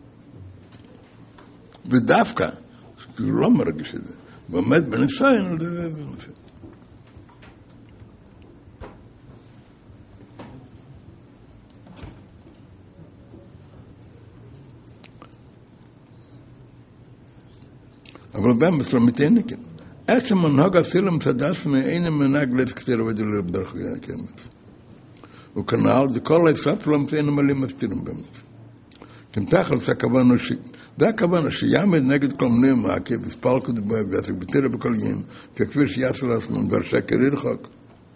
ודווקא, הוא לא מרגיש את זה. ועומד בניסיון, זה נושא. אבל באמת לא מתענק. עצם מנהג הסילם צדס מאין מנהג לתקטיר ודלל בדרכי הקמת. וכנעל זה כל היצלת שלא מתענק מלאים מסתירים באמת. כמתחל זה הכוונה זה הכוונה שיעמד נגד כל מיני מעקב, הספלקות ועסק בתירה בכל ים, ככפי שיעשו לעצמם, והשקר ירחוק.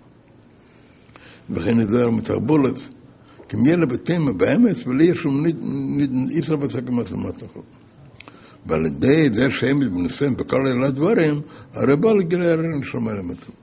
וכן נדבר מתרבולת, כמי לבתימה באמת, ולי יש שום איסר בצק מצלמת נכון. ועל ידי זה שהם מתבונפים בכל אלה הדברים, הרי בא לגילי הרעיון שלמה למטה.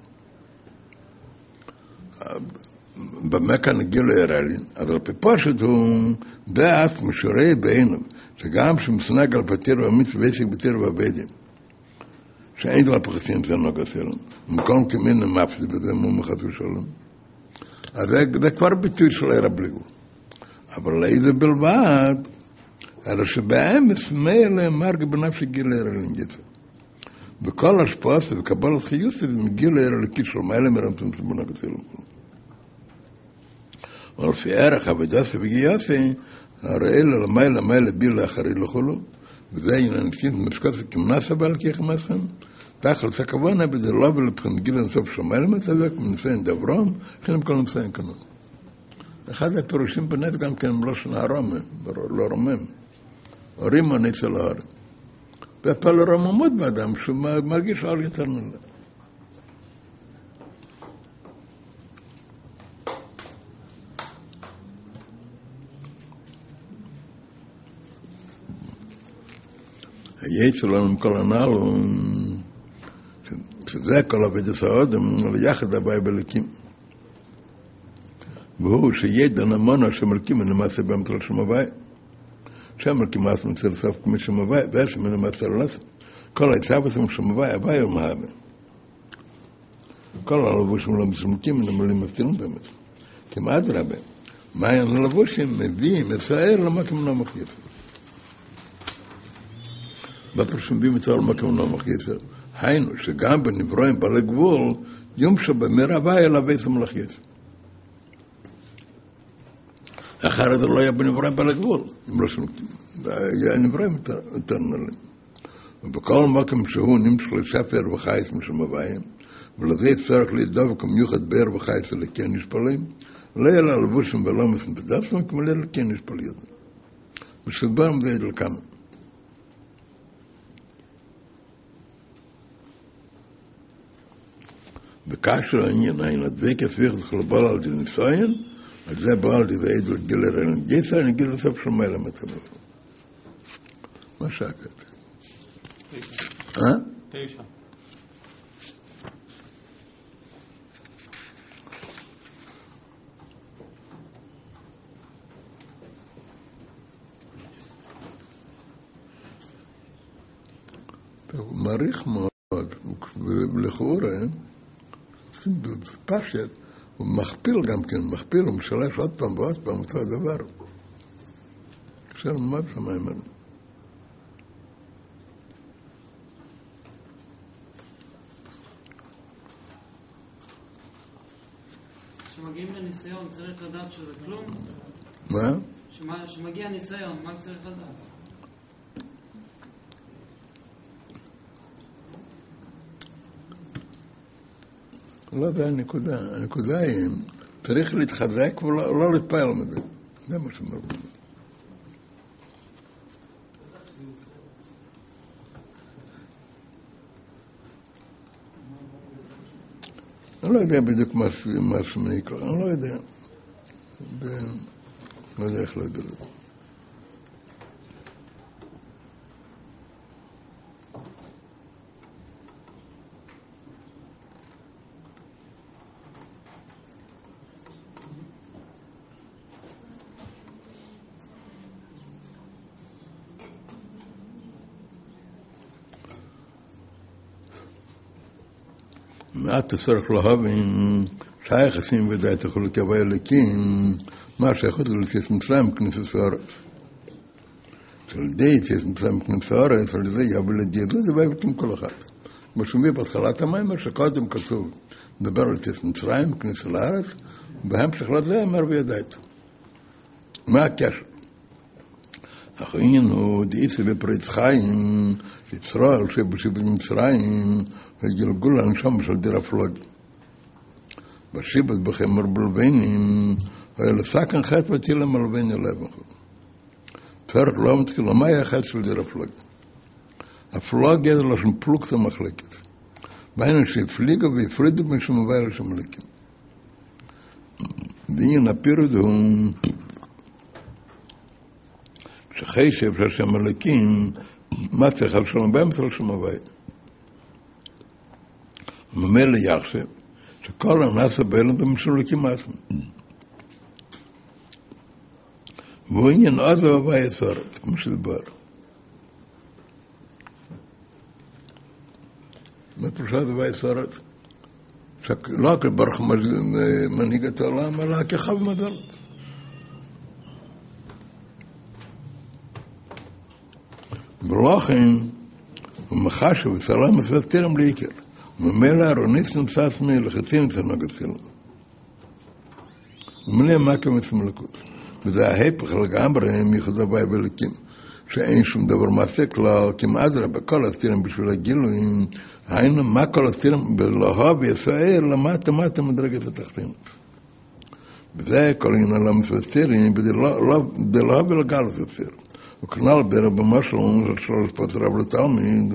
במה כאן גילי הרעיון? אז על פי פשוט הוא דעת משורי בעיניו, שגם שמסנג על פתיר ועמית ועסק בתיר ועבדים, שאין דבר פחסים זה נוגע סלם, במקום כמין המפס בזה מומחת ושלום. אז זה כבר ביטוי של עיר הבליגו. אבל לאיזה בלבד, אלא שבאמס מילא מרג בנפשי גיל העיר הלינגית. וכל השפעות וקבל החיוס זה מגיל העיר הליקית של מילא מרמתם שבונה כצלם. אבל לפי ערך עבודת ובגיוסי, הרי אלה למיילה בי לאחרי לכולו, וזה עניין נקטין משקות וכמנסה בעלכיך מסכם, תחל סכוונה בזה לא ולבחן גיל הנסוף של מיילה מצווק, מנסיין דברון, חינם כל נסיין קנון. אחד הפירושים בנט גם כן לא שנה רומם, לא רומם. רימו ניצל ההרים. והפעל רוממות באדם שהוא מרגיש על יותר נולה. היית שלנו מכל הנעל שזה כל עובד הסעודם ויחד הבאי בלקים. והוא שידע נמונו שמלכים מנמסה במטל שמווי. שמלכים מסם אצל סוף כמי שמווי, ועשם מנמסה ללסם. כל היצאבסם שמווי, הווי ומהווה. כל הלבושים לא מסמקים מנמלים מסתירים באמת. כמעט רבה. מעיין הלבושים מביאים, מסער למקם לא מחייסר. בפרשים בים יצר למקם לא מחייסר. היינו שגם בנברואים בעלי גבול, יום שבמרבה אליו ויסם לחייסר. אחרת לא היה בנברואים בעלי גבול, אם לא שמקים. היה נברואים יותר נעלים. ובכל מקום שהוא נמשך לשפר וחייס משמביים, ולזה צריך לדבק מיוחד באר וחייס לכן נשפלים, לא היה ללבושים ולא מסנתדסם, כמו לכן נשפליות. ושדברם זה לכמה. וכאשר העניין אין לדבק יסביך לחלבל על די ניסיון, אז זה בא על ידי עדות גיל הרעיון גייסה, אני גיל לסוף של מיילה מצבו. מה שקט? 9. הוא מעריך מאוד, ולכאורה, פשט, הוא מכפיל גם כן, מכפיל, הוא משלש עוד פעם ועוד פעם, אותו הדבר. קשה ללמד שמיים האלה. כשמגיעים לניסיון צריך לדעת שזה כלום? מה? כשמגיע ניסיון, מה צריך לדעת? לא יודע, הנקודה היא, צריך להתחזק ולא להתפעל מזה. זה מה שאומר. אני לא יודע בדיוק מה שמני קורא, אני לא יודע. לא יודע איך להגיד את זה. מעט צריך להבין שהיחסים ודעת יכולת יבוא אליקים, מה שיכולת לצאת מצרים כנסת הארץ. שעל ידי יצאת מצרים כנסת הארץ, על ידי יבוא לדיאדו, זה בעברתים כל אחד. כמו שמביא בהתחלת המים, שקודם כתוב, מדבר על יצאת מצרים כנסת הארץ, בהמשך לזה אמר וידעת. מה הקשר? אחרינו הוא דאיסה בפריץ חיים, שישראל שבשיבת מצרים, וגלגול הנשם של דיר הפלוג. בשיבת בחמר בלבנים, היה לסכן חטא וטילה מלבני לבן. תפארת לא מתחיל, מה היה החטא של דיר הפלוג? הפלוג ידע לו שם פלוגת המחלקת. בהיינו שהפליגו והפרידו בין שמובאי לשמליקים. ועניין הפירוד הוא שחשב שהשמליקים מה צריך על שלום הבית? מצל שלום הבית. ממילא יחשב שכל הנעשה באלם במשולקים עצמם. והוא עניין עוד הבית סורת, כמו שדבר. מה פרשת הבית סורת? לא רק ברוך מנהיג את העולם, אלא כחב מדלות. ולכן הוא מחשב וצלם מסוות תרם לעיקר. וממילא הרונית נמצא עצמי לחצין את הנוגת צילם. ומלא מקם את מלכות. וזה ההפך לגמרי מיוחד הווי בלקים. שאין שום דבר מעשה כלל, כמעט רבה, כל הסתירים בשביל הגילויים, היינו מה כל הסתירים, בלהוב יסער למטה מדרגת התחתינות. וזה כל עניין על המסתירים, בלהוב ולגל הסתיר. וכנ"ל ברב משלום, שלוש פסריו לתלמיד,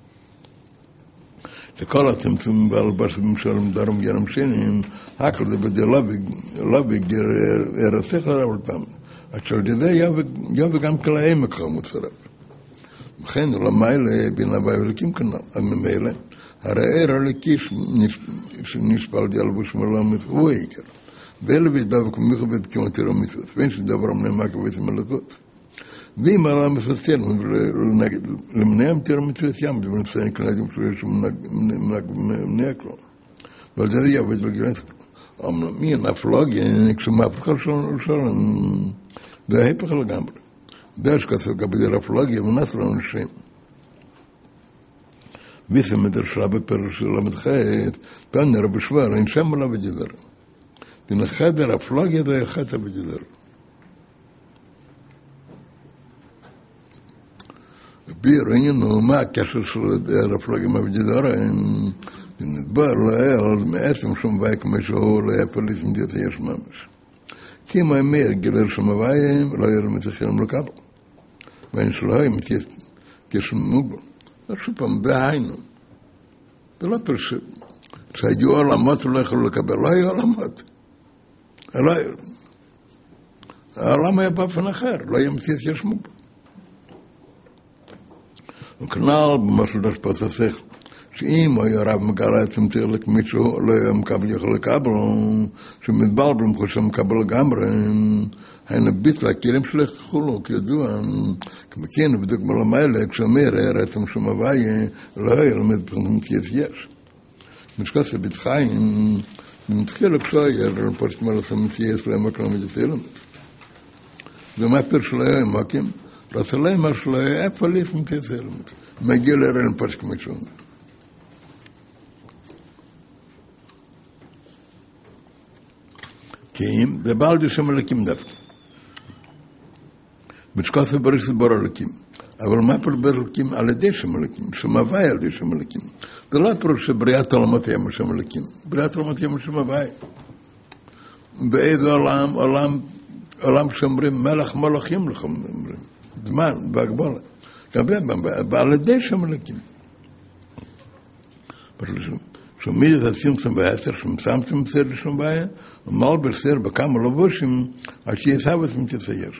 שכל הצמצום והלבשים שלהם דרום גרם שנים, הכל זה בדיאלוג הרסך לרב לתלמיד. אשר זה יבוא גם כל העמק המוצרף. וכן, למעלה בין הווי ולקים כנ"ל. אז ממילא, הרער הלקי שנשפל דיאלבוש מלמד הוא העיקר. ואלה וידבק ומכבד כמותיר המצוות. ואין שדבר אמנה כבית המלכות. ואם עלה מפסטר, למנע מתיר המצוות ים, ומנפסיים כנדים שיש מנע כלום. ועל זה יבוא לגרנס כלום. מי הנפלוגיה, כשמהפכה שלום, זה ההפך לגמרי. זה שכסו כבדי רפלוגיה ונס לנו שם. ויסם את השרה בפרש של המתחית, פעם רבי שוואר, אין שם עליו בגדר. תנחד הרפלוגיה זה יחדת בגדר. רבי ראינו מה הקשר של הרפלוגיה מהבגדר, נדבר לאל, מעצם שום ואי כמו שהוא לא היה פליסם דיוטה יש ממש. כי אם האמר גילר שם הוויים, לא יראה מתחילים לקבל. ואין שלהם תשמעו בו. לא שוב פעם, זה היינו. זה לא פשוט. כשהיו עולמות ולא יכולו לקבל, לא היו עולמות. העולם היה באופן אחר, לא היה תשמעו בו. וכנ"ל במשהו דשפט השכל. שאם היה רב מגלה עצם תרלק מישהו לא היה מקבל יכול לקבל, שמתבלבל מחושב מקבל לגמרי, היינו ביטלה, הכירים שלך חולו, כידוע, כמכינו בדיוק מלמעלה, כשאומר, עצם שום הווי, לא היה למד פרנטים יש. משקוס הביטחיים, מתחיל כשהיה, לפרשת מלך המתייס, לא היה מקלם וגתלם. ומה פרש לא היה מקים? רצה להם מה שלא היה, איפה ליף מתייסלם. מגיע להראה לפרשת כמישהו. כי זה בעל דשם הלקים דווקא. משקוס הבריס בור הלקים. אבל מה פרבר הלקים? על ידי שם הלקים. שם הווי על ידי שם הלקים. זה לא פרוש שבריאת עולמות יהיה משם הלקים. בריאת עולמות יהיה משם הווי. באיזה עולם שאומרים מלך מלכים לכם. זמן, בהגבולה. ועל ידי שם הלקים. שמיד את הסימפסון בעצר, שמצמצם בסר לשום בעיה, ומעל בסר בכמה לבושים, עד שיסהבת מתייסייש.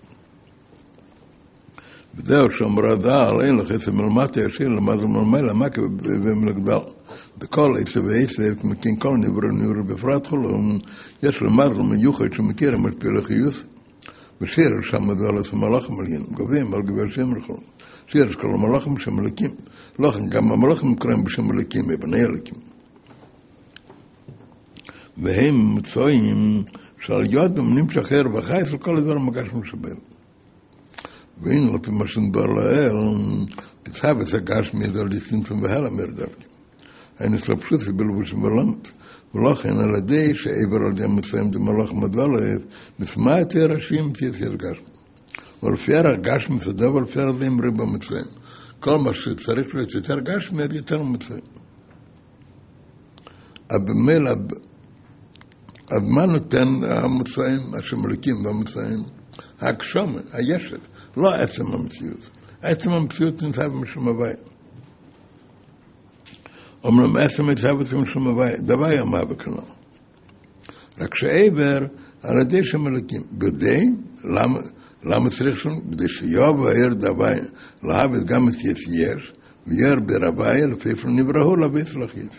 וזהו שאומרה דל, אין לך עצם מלמטה ישיר, למד למלמל, המקה ומלגדל. דכל עצב ועצב, מכין כל נברא בפרט חולום, יש למד למיוחד שמכיר את פלחיוס, ושיר שם דל את המלאכים עליין, גובים על גבי השם לכלום. שיר שכל המלאכים שם מלכים. לכן גם המלאכים קוראים בשם מלכים, בני הלכים. והם מצויים שעל יד נמשך אחר וחייס וכל הדבר מגש משבל. והנה לפי מה שנדבר לאל, תצהב את הגש מידע לסינפם והלמר דווקא. אין הסלפשות ובלבוש ולמת. ולכן על ידי שעבר על ידי מצויים דמלאך מדלת, נשמע את הראשים תייסר גש. ולפי הרגש מסדר ולפי הרבים ריבה מצויים. כל מה שצריך להיות יותר גש מיד יותר מצויים. במילא, אז מה נותן המצויים, השמליקים והמצויים? ההגשמה, הישת, לא עצם המציאות. עצם המציאות נמצא במשום הווי. אומרים, עצם נמצא במשום הווי, דבר ימה בכנל. רק שעבר על ידי שמליקים. בדי, למה? למה צריך שם? כדי שיוב העיר דווי להבת גם את יש, וייר ברבי לפי איפה נבראו לבית לחית.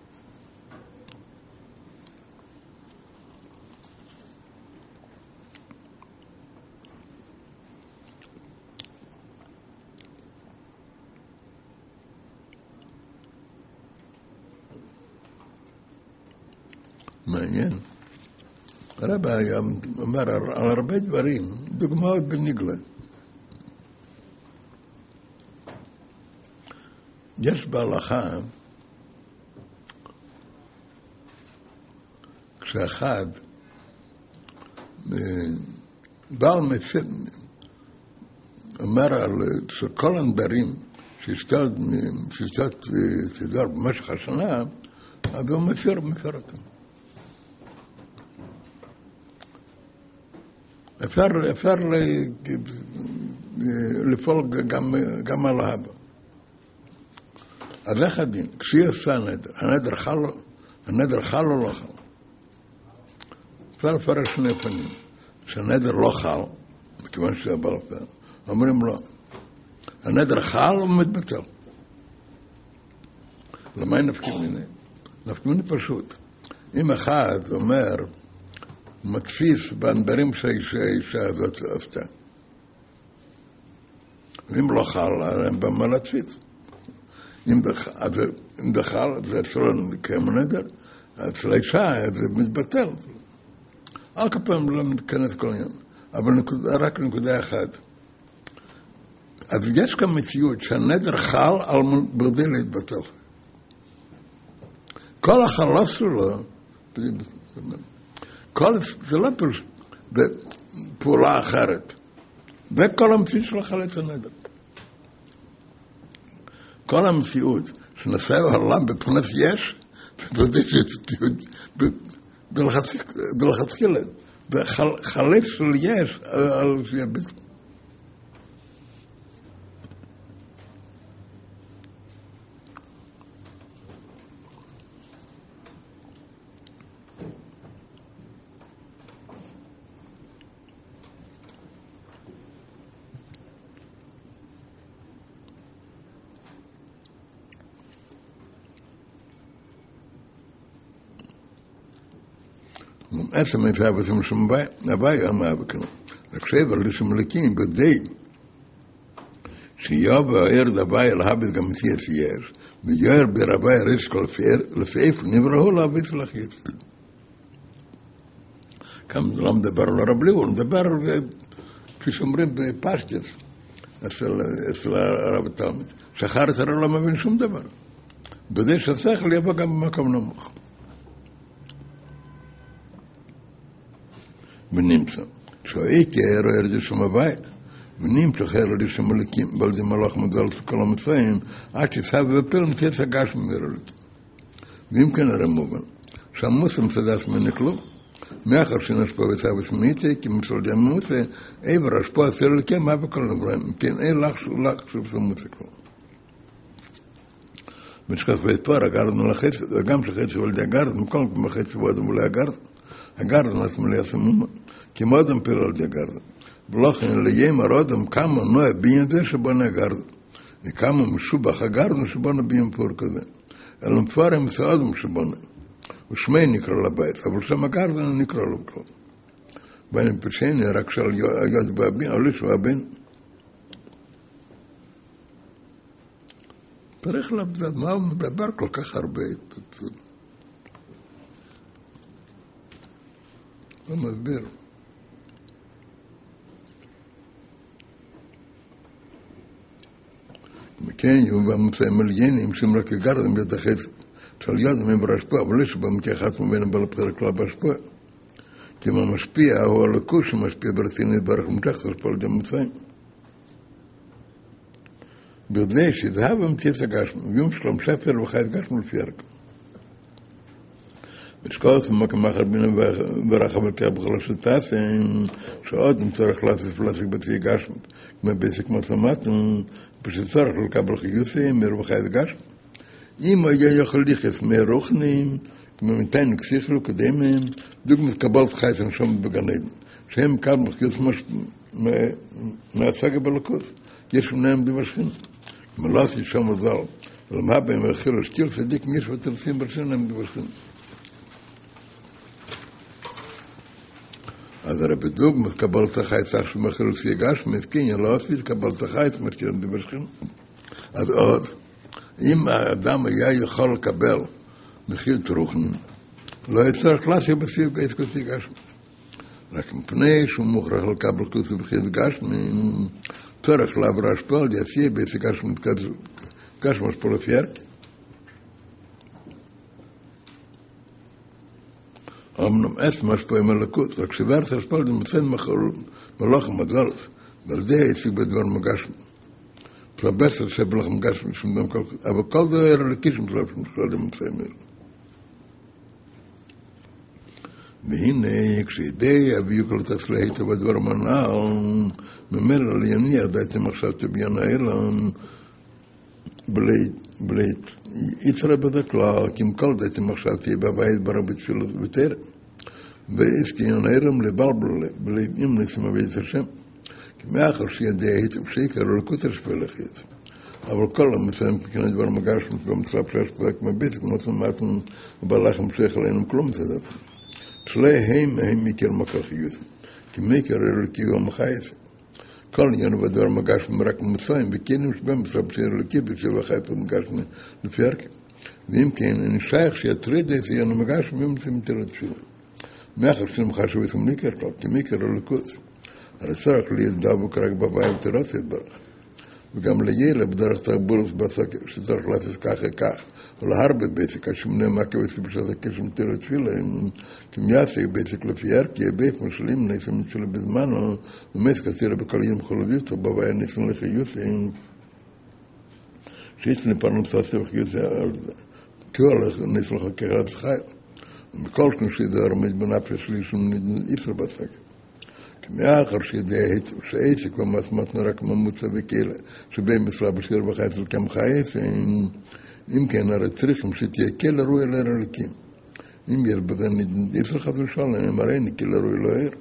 מעניין. הרב אומר על הרבה דברים, דוגמאות בניגלה. יש בהלכה, כשאחד בעל מפת אומר על שכל הדברים שישתות תדור במשך השנה, אז הוא מפר אותם. אפשר לפעול גם על האבא. אז איך הדין? כשהיא עושה הנדר חל או לא חל? אפשר לפרש שני פנים. שהנדר לא חל, מכיוון שזה הבא לפעמים, אומרים לא. הנדר חל או מתבטל? למה נפקים מיני? נפקים מיני פשוט. אם אחד אומר, מתפיס בנדרים שהאישה הזאת עשתה. ואם לא חל, הם במה להתפיס. אם דחל, זה אצלו נקיים הנדר, אצל האישה זה מתבטל. על כפיים לא מתכנס כל עניין. אבל רק נקודה אחת. אז יש כאן מציאות שהנדר חל על ברדי להתבטל. כל החלוס שלו, זה לא פעולה אחרת. זה כל המציאות של החלץ הנדר. כל המציאות שנעשה העולם בפנס יש, זה ודאי בלחצקילה. בחלץ של יש, על שיביט. עצם היתה בעצם שם הבעיה המאבקנו. הקשב על שמלקים כדי שיוב העיר דבעי להבית גם מציאס יש, ויוער ברבי הריש כל לפי איפה נבראו להבית ולחית. כאן לא מדבר על הרב ליאור, מדבר כפי שאומרים בפשטס אצל הרב תלמיד, שאחרת הרי לא מבין שום דבר. כדי שהשכל יבוא גם במקום נמוך. ונמצא, שהייתי העיר שם הבית, ונמצא חייל לשם הליקים, בלדי מלאך מודל כל המצויים, עד שסב ופל מצייץ הגש ממיר הליקים. ואם כן הרי מובן, שהמוסם סדס מנקלו, מאחר שנשפו וסב וסמייתי, כי מצל די ממוצא, עבר השפו עשר הליקים, מה בכל נבראים, כן אין לך שוב סמוצא כלום. ושכת ויתפר, הגרדנו לחץ, וגם שחץ ולדי הגרד, מכל פעם החץ ועודם אולי הגרד, הגרד נעשה מלא הסמומה, כי מודם פיל על די הגרד. ולכן לימר אדם כמה נועה בין זה שבונה הגרד, וכמה משובח הגרד שבונה בין פור כזה. אלא מפארם זה אדם שבונה. ושמי נקרא לבית, אבל שם הגרד נקרא לו כלום. ואני פשעני רק של יד באבין, עולה שהוא הבן. צריך לדעת מה הוא מדבר כל כך הרבה. הוא מסביר. מכן יהיו במוצאים עליינים שהם רק הגרדם יד החץ של ידם הם ברשפוע, אבל יש במתייחס מבינים בלפחר כלל ברשפוע. כי מה משפיע הוא הלכוש שמשפיע ברצינית ברך ומשך לשפוע על ידי מוצאים. בכדי שזהב במציאת הגשם, ויום שלום שפר וחי את גשם לפי ערכם. ושקעות ומקם אחר בינה ברחב על כך בכלל שתעשם, שעוד נצטרך להסיק בתפי גשם, כמו בעסק מצלמתנו, ושצורך לקבל חיוסים, מרווחה את גשם. אם היה יכול להיחס מרוחנים, כמו מתיינו כסיכלו קדמים, דוגמת קבלת חייס הנשום בגן עדן, שהם קבלו חיוס מהשגה בלכות. יש מנהם דבשכין. מלאס ישום הזל. ולמה בהם החילו שתיל צדיק מיש ותרסים ברשנם דבשכין. אז הרב דוגמא קבל תחי צח שמחילו סייגש מסקיניה לא עשית קבל תחי צמחים דבשכין. אז עוד, אם האדם היה יכול לקבל מחיר תרוכנים, לא יצר קלאסי בסייג עסקותי גשמי. רק מפני שהוא מוכרח לקבל קלאסי בחיר גשמי, צורך לעבור השפול, יעשי בעסק גשמי גשמי השפול לפיירקי. אמנם אס משפוי מלכות, רק שבארץ השפול זה מצד מלוכם הדלת, ועל זה העסיק בדבר מגשמי. פלבסר שבלכם גשמי שום דם כל כך, אבל כל זה היה לקישם שלפים של אדם מצאים אלו. והנה, כשידי אביו כל תצלהית בדבר מנהל, ממילא ליוני עדייתם עכשיו תביין האלה, בלי יצרה בזה כלל, כי אם כל דייתם עכשיו תהיה בבית ברא בתפילות ותרם. ועסקיון האלם לבלבל, בלי אם ניסים אבית השם. כי מאחר שידי הייתם שיקר, לא לקוטר שפל אחית. אבל כל המצאים ככנה דבר מגרש, במצלב פרשפק מביט, כמו תמתן, ובלחם שייך עלינו כלום מצדת. תשליהם הם מכיר מקרחיות, כי מכיר אלוקיו המחייס. כל עניין בדבר מגש מרק מצויים, וכנים שבהם מסרבשי אלוקי בשבע חייף ומגש לפי ערכי. ואם כן, אני שייך שיטריד את עניין המגש וממצאים מתיר התפילה. מאחר שנמחה שבאתם ניקר כלל, כי מכיר אלוקות. הרי צריך להזדבוק רק בבית ותירוס יתברך. וגם לילה בדרך תרבולוס בסקר, שצריך לעשות כך וכך, ולהרבה בסיק, השמונה מכה וסיפשת הקשם תירו תפילה, כמייסק בסיק לפי ערכי, הבית משלים ניסים שלו בזמנו, ומסק תירה בכל יום חולביותו, בבית ניסים לחיוס, שיסני פרנסה סבחיוס, תיאולך ניסים לך כחד חייל. ומכל כנשי זה הרמית בנפש שלי, שום איסר בסקר. מאחר שידי שעסק ומסמת נרק ממוצע וקהילה שבין מסלה בשיר וחייץ לכם חייץ אם כן הרי צריכים שתהיה קהילה רואי לרליקים אם ירבדן יצר חד ושלם הרי קהילה רואי לא ער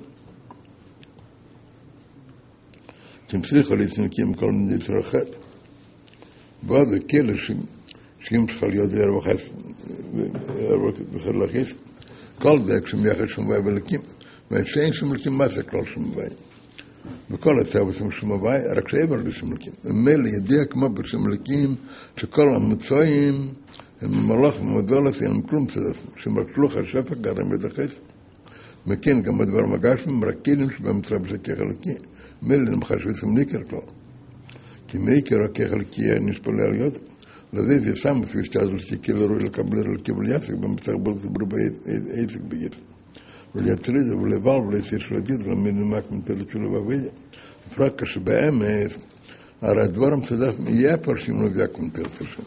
אתם צריכה להצנקים כל יצר אחד ואז הקהילה שאם צריכה להיות ער וחייץ וחד לחיס כל זה כשמייחד שמווי בלקים ואין שמלקים מה זה כלל שמווי. וכל הצוות שמווי, רק שעבר לשמלקים. ומילא ידיע כמו בשמלקים, שכל המצויים הם מלאך ומדולת, הם כלום צדף, שמרקלוך השפק גרם ודחס. וכן גם הדבר מגשם, מרקילים שבמצרה בשקי חלקי. מילא נמחש וסמליקר כלל. כי מעיקר הכי חלקי נשפלה על יוד. לזה זה שם ושתאז לשקי לרואי לקבל לכיבל יסק, במצרה בולת ברוב העסק ביד. ולייצריד ולבל ולייציר של הגיד ולמינמק מנטלת שלו בבית פרק כשבאמת הרי הדבר המצדף יהיה פרשים לביאק מנטלת השם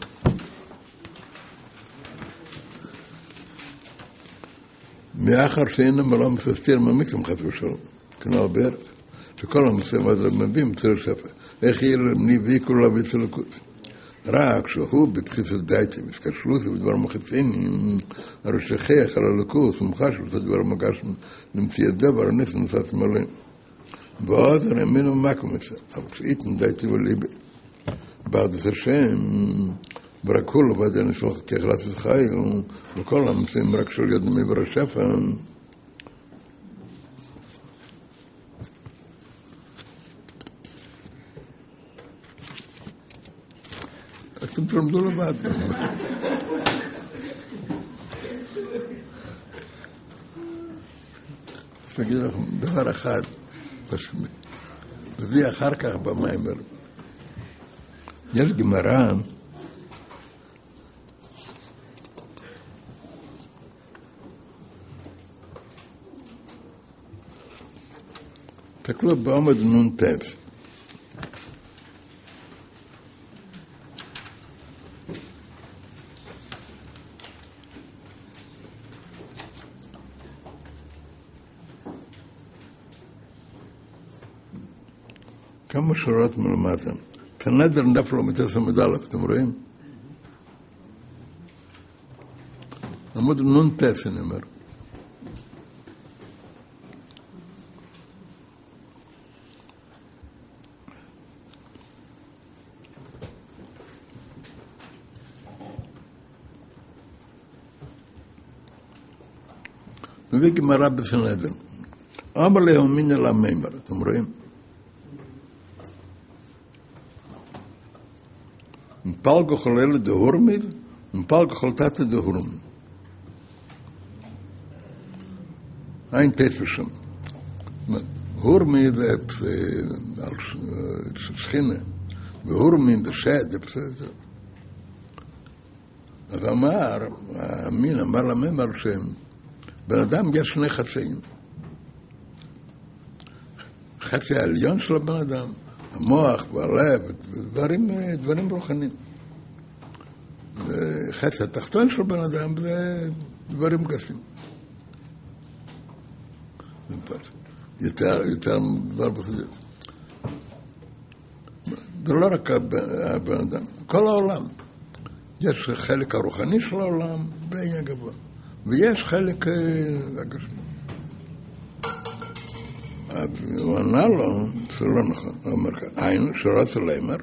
מאחר שאינם לא מספסיר ממיקם חס ושלום כנal בערך שכל המסעים מביאים מציר שפע איך יהיה לניבי כולה בצלקות רק שהוא בתחיסת דייטי, מסקשלוס ובדבר מחצינים, הרי שכיח על הלקוס ומחש את הדבר מגש נמציא את דבר הנס נוסעת מלא. ועוד הרי מינו מקום את זה, אבל כשאיתן דייטי וליבי. בעד את השם, ורק הוא לא בעד הנסלוח כחלת את חי, וכל המסעים רק של יד מעבר השפע. אתם תלמדו לבד. אז נגיד לכם דבר אחד, מביא אחר כך במיימר. יש גמרא, תקלו בעומד נון טף. כמה שורות מלמטה. כנדר נפלו מתס המדלף, אתם רואים? עמוד נון טף, אני אומר. מביא גמרא בסנהדרין. אמר להו מינא למימר, אתם רואים? מפלגו חולל דהורמיד, מפלגו חולתתא דהורמיד. אין תשם. הורמיד als schinnen. והורמיד דשד, אז אמר, אמין, אמר לממר שבן אדם יש שני חצאים. חצי העליון של הבן אדם, המוח והלב, דברים רוחניים. חצי התחתון של בן אדם זה דברים גסים. יותר דבר בחזיר. זה לא רק הבן אדם, כל העולם. יש חלק הרוחני של העולם בעניין גבוה, ויש חלק הגשמי. הוא ענה לו, זה לא נכון, הוא אומר כאן, היינו שרצה לאמר,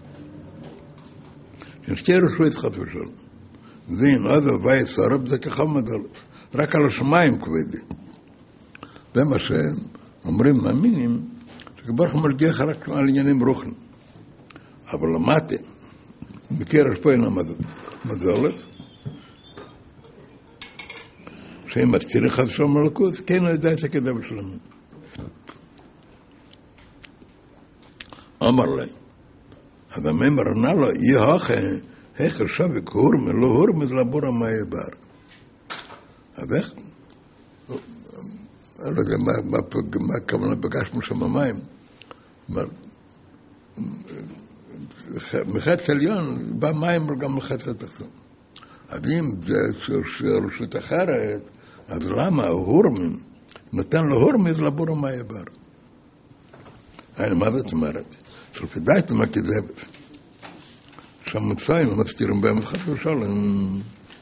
ששתי רשו יתחתו שלו. ואין עוד הבית שרב זה כחמד אלף, רק על השמיים כבדי. זה מה שאומרים מאמינים, שכברך מרגיח רק על עניינים רוחניים. אבל למדתם, בקרש פה אינה מדולת, שהם מתקירים חד של מלכות, כן יודע את הכדא בשלמים. אמר לי, אז המאמר ענה לו, יהיה איך שווה כהורמי, לא הורמי לבור המאי בר. אז איך? אני לא יודע מה הכוונה פגשנו שם המים. מחץ עליון בא מים גם מחץ התחתון. אז אם זה רשות אחרת, אז למה ההורמים נתן לו הורמיז לבור המאי בר? מה זאת אומרת? שלפי דייתם הכדבת. שהמצאים מסתירים בהם את חס ושלום.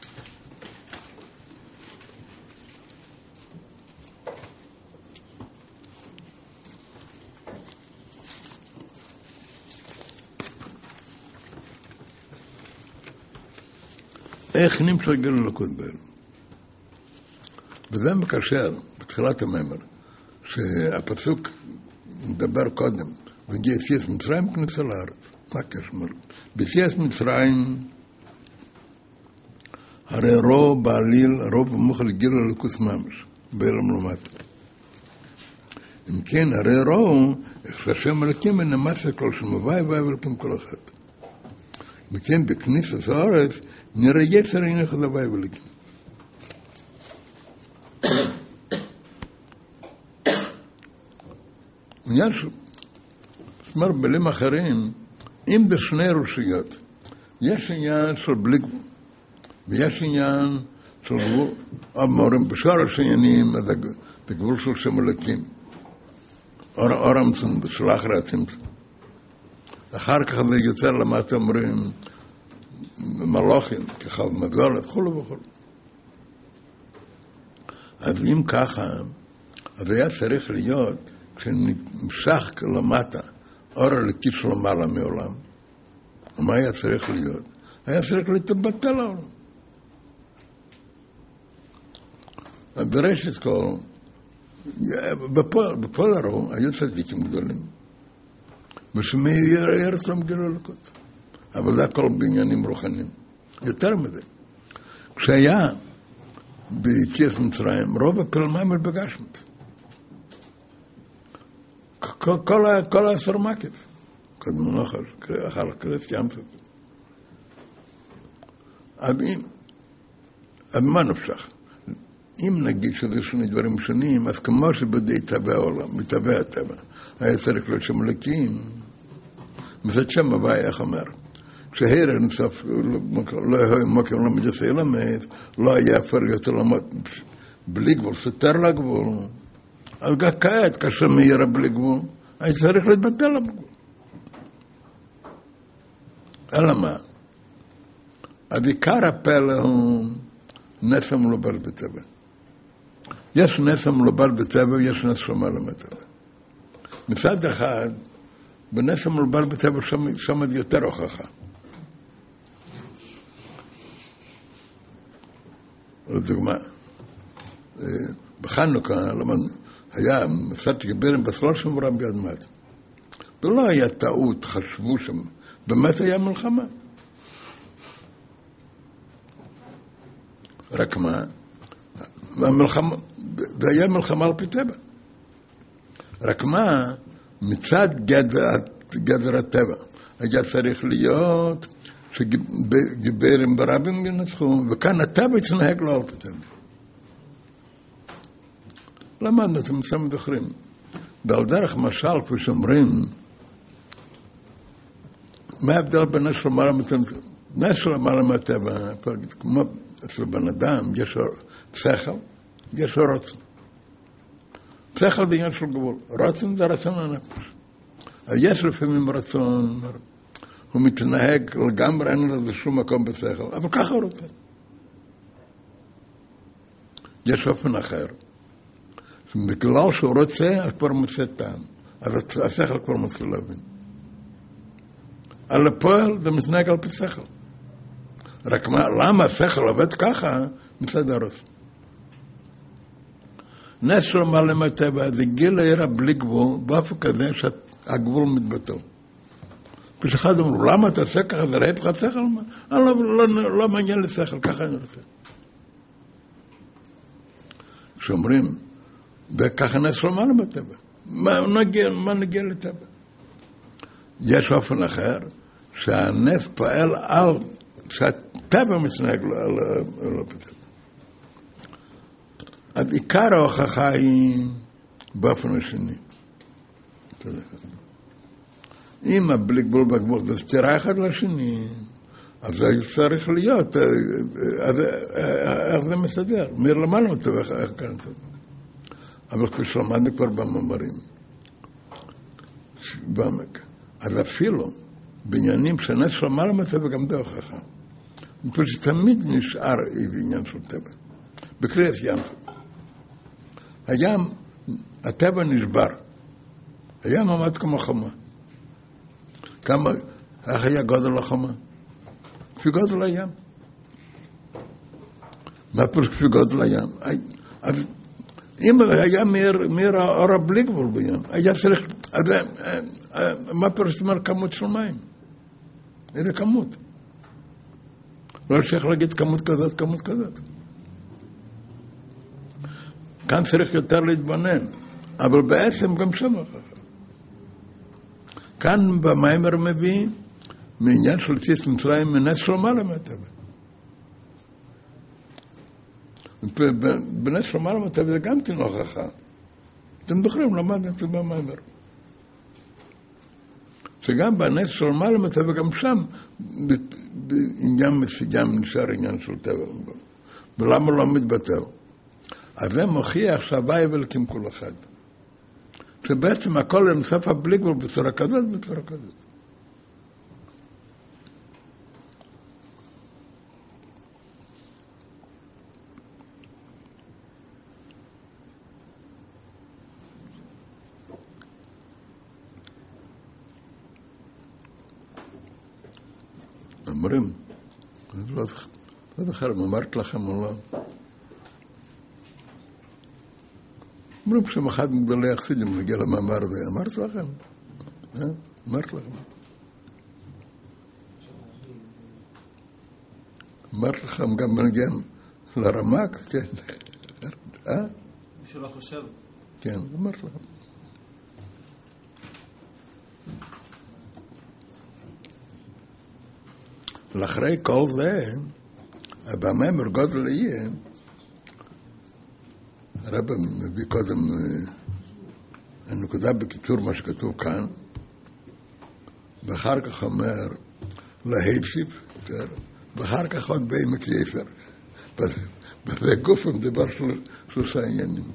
איך נמצא גל אלוקות בהם? וזה מקשר בתחילת המאמר, שהפסוק מדבר קודם, וגיע יציאת מצרים כניסה לארץ. מה קשר? ביציאת מצרים, הרי רוב בעליל, רוב במוכל גיל אלוקות ממש, בעלם למטה. אם כן, הרי רוב, איך שהשם אלוקים ונמסה כל שמווי ואלוקים כל אחד. אם כן, בכניסת הארץ, נראה יצר הינך דווי ולקים. עניין של, זאת אומרת, במילים אחרים, אם בשני רשויות, יש עניין של בלי גבול, ויש עניין של גבול, אומרים, בשורש העניינים, זה גבול של שם אלוקים. אור המצום, בשלח רעצים. אחר כך זה יוצר למטה אומרים, מלוכים, כחל מגולת, כולו וכולו. אז אם ככה, אז היה צריך להיות, כשנמשך למטה, אור הלקי של למעלה מעולם, מה היה צריך להיות? היה צריך להתבטל העולם. אז בראשית כל, בפול הרוב, היו צדיקים גדולים, ושמי ארץ לא מגילו לקות. אבל זה הכל בעניינים רוחניים. יותר מזה. כשהיה ביציאת מצרים, רוב הפלמיים בגשמת. כל העשר מקיף. קודם נחל, אחר כרס ימפת. אז מה נפשך? אם נגיד שזה שני דברים שונים, אז כמו שבדי טבע העולם, מטבע הטבע, היה צריך להיות שם אלוקים, וזה שם הווי, איך אומר? כשהרר נסף, לא היה מוקם לא מג'סי למד, לא היה אפשר יותר למד בלי גבול, סותר לגבול. אז גם כעת, כאשר מהירה בלי גבול, היה צריך להתבטל לגבול. אלא מה? אז עיקר הפלא הוא נס המלובל בטבע. יש נס המלובל בטבע ויש נס שמעלה מטבע. מצד אחד, בנס המלובל בטבע שם יותר הוכחה. לדוגמה, בחנוכה היה מפסד גברים ב30 גרם ביד מת. ולא היה טעות, חשבו שם. באמת היה מלחמה. רק מה? זה היה מלחמה על פי טבע. רק מה? מצד גדר הטבע. היה צריך להיות שגברים ברבים ינצחו, וכאן הטבע יתנהג לא על פי טבע. למדנו, אתם סתם זוכרים. ועל דרך משל, כפי שאומרים, מה ההבדל בין נס למעלה מהטבע? נס למעלה מהטבע, כמו אצל בן אדם, יש שכל, יש רוצן. שכל זה עניין של גבול. רוצן זה רצון הנפש. יש לפעמים רצון, הוא מתנהג לגמרי, אין לזה שום מקום בשכל, אבל ככה הוא רוצה. יש אופן אחר. בגלל שהוא רוצה, אז כבר מוצא טעם. אז השכל כבר מתחיל להבין. על הפועל זה מתנהג על פי שכל. רק מה, למה השכל עובד ככה? מצד הרוצן. נס של מעלה מהטבע זה גיל העירה בלי גבול, באופן כזה שהגבול מתבטל. כשאחד אמרו, למה אתה עושה ככה? זה ראית לך שכל? לא מעניין לי שכל, ככה אני רוצה. כשאומרים, וככה נס של מעלה מהטבע. מה נגיע לטבע? יש אופן אחר, שהנס פועל על, שהטבע מתנהג על הטבע. אז עיקר ההוכחה היא באופן השני. אם הבלי גבול בגבול זה סתירה אחד לשני, אז זה צריך להיות, איך זה מסדר? מיר למעלה אותו, איך כאן טוב. אבל כפי שלמדנו כבר במאמרים, אז אפילו בעניינים שנס שלמעלה מהטבע גם זה הוכחה. מפני שתמיד נשאר עניין של טבע. בקריאת ים. הים, הטבע נשבר. הים עמד כמו חומה. איך היה גודל החומה? כפי גודל הים. מה פירוש כפי גודל הים? אז אם היה מאיר האור בלי גבול בים, היה צריך, מה פירוש אומר כמות של מים? איזה כמות? לא צריך להגיד כמות כזאת, כמות כזאת. כאן צריך יותר להתבונן, אבל בעצם גם שם אחר. כאן במאמר מביא מעניין של ציץ מצרים מנס שלמעלה מהטבע. בנס שלמעלה מהטבע זה גם כן הוכחה. אתם זוכרים, למדתם במאמר. שגם בנס שלמעלה מהטבע גם שם בעניין מסוים נשאר עניין של טבע. ולמה לא מתבטל? אז זה מוכיח שהוואי ולקים כל אחד. שבעצם הכל לנסף הבלי גבול בצורה כזאת ובצורה כזאת. אומרים, לא זוכר, אמרת לכם או לא, אומרים שם אחד מגדולי החסידים מגיע למאמר הזה, אמרת לכם? אמרת לכם? אמרת לכם גם בנגיע לרמק? כן. מי שלא חושב. כן, אמרת לכם. לאחרי כל זה, במאמר גודל יהיה, הרב מביא קודם הנקודה בקיצור מה שכתוב כאן, ואחר כך אומר להיפסיף, ואחר כך עוד בעמק יפר. וזה גוף מדבר שלושה עניינים.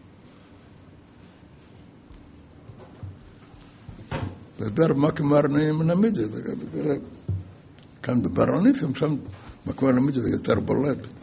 ודר מה כמרני מנמיד את זה. כאן בברונית, שם מה כבר נמיד את זה יותר בולט.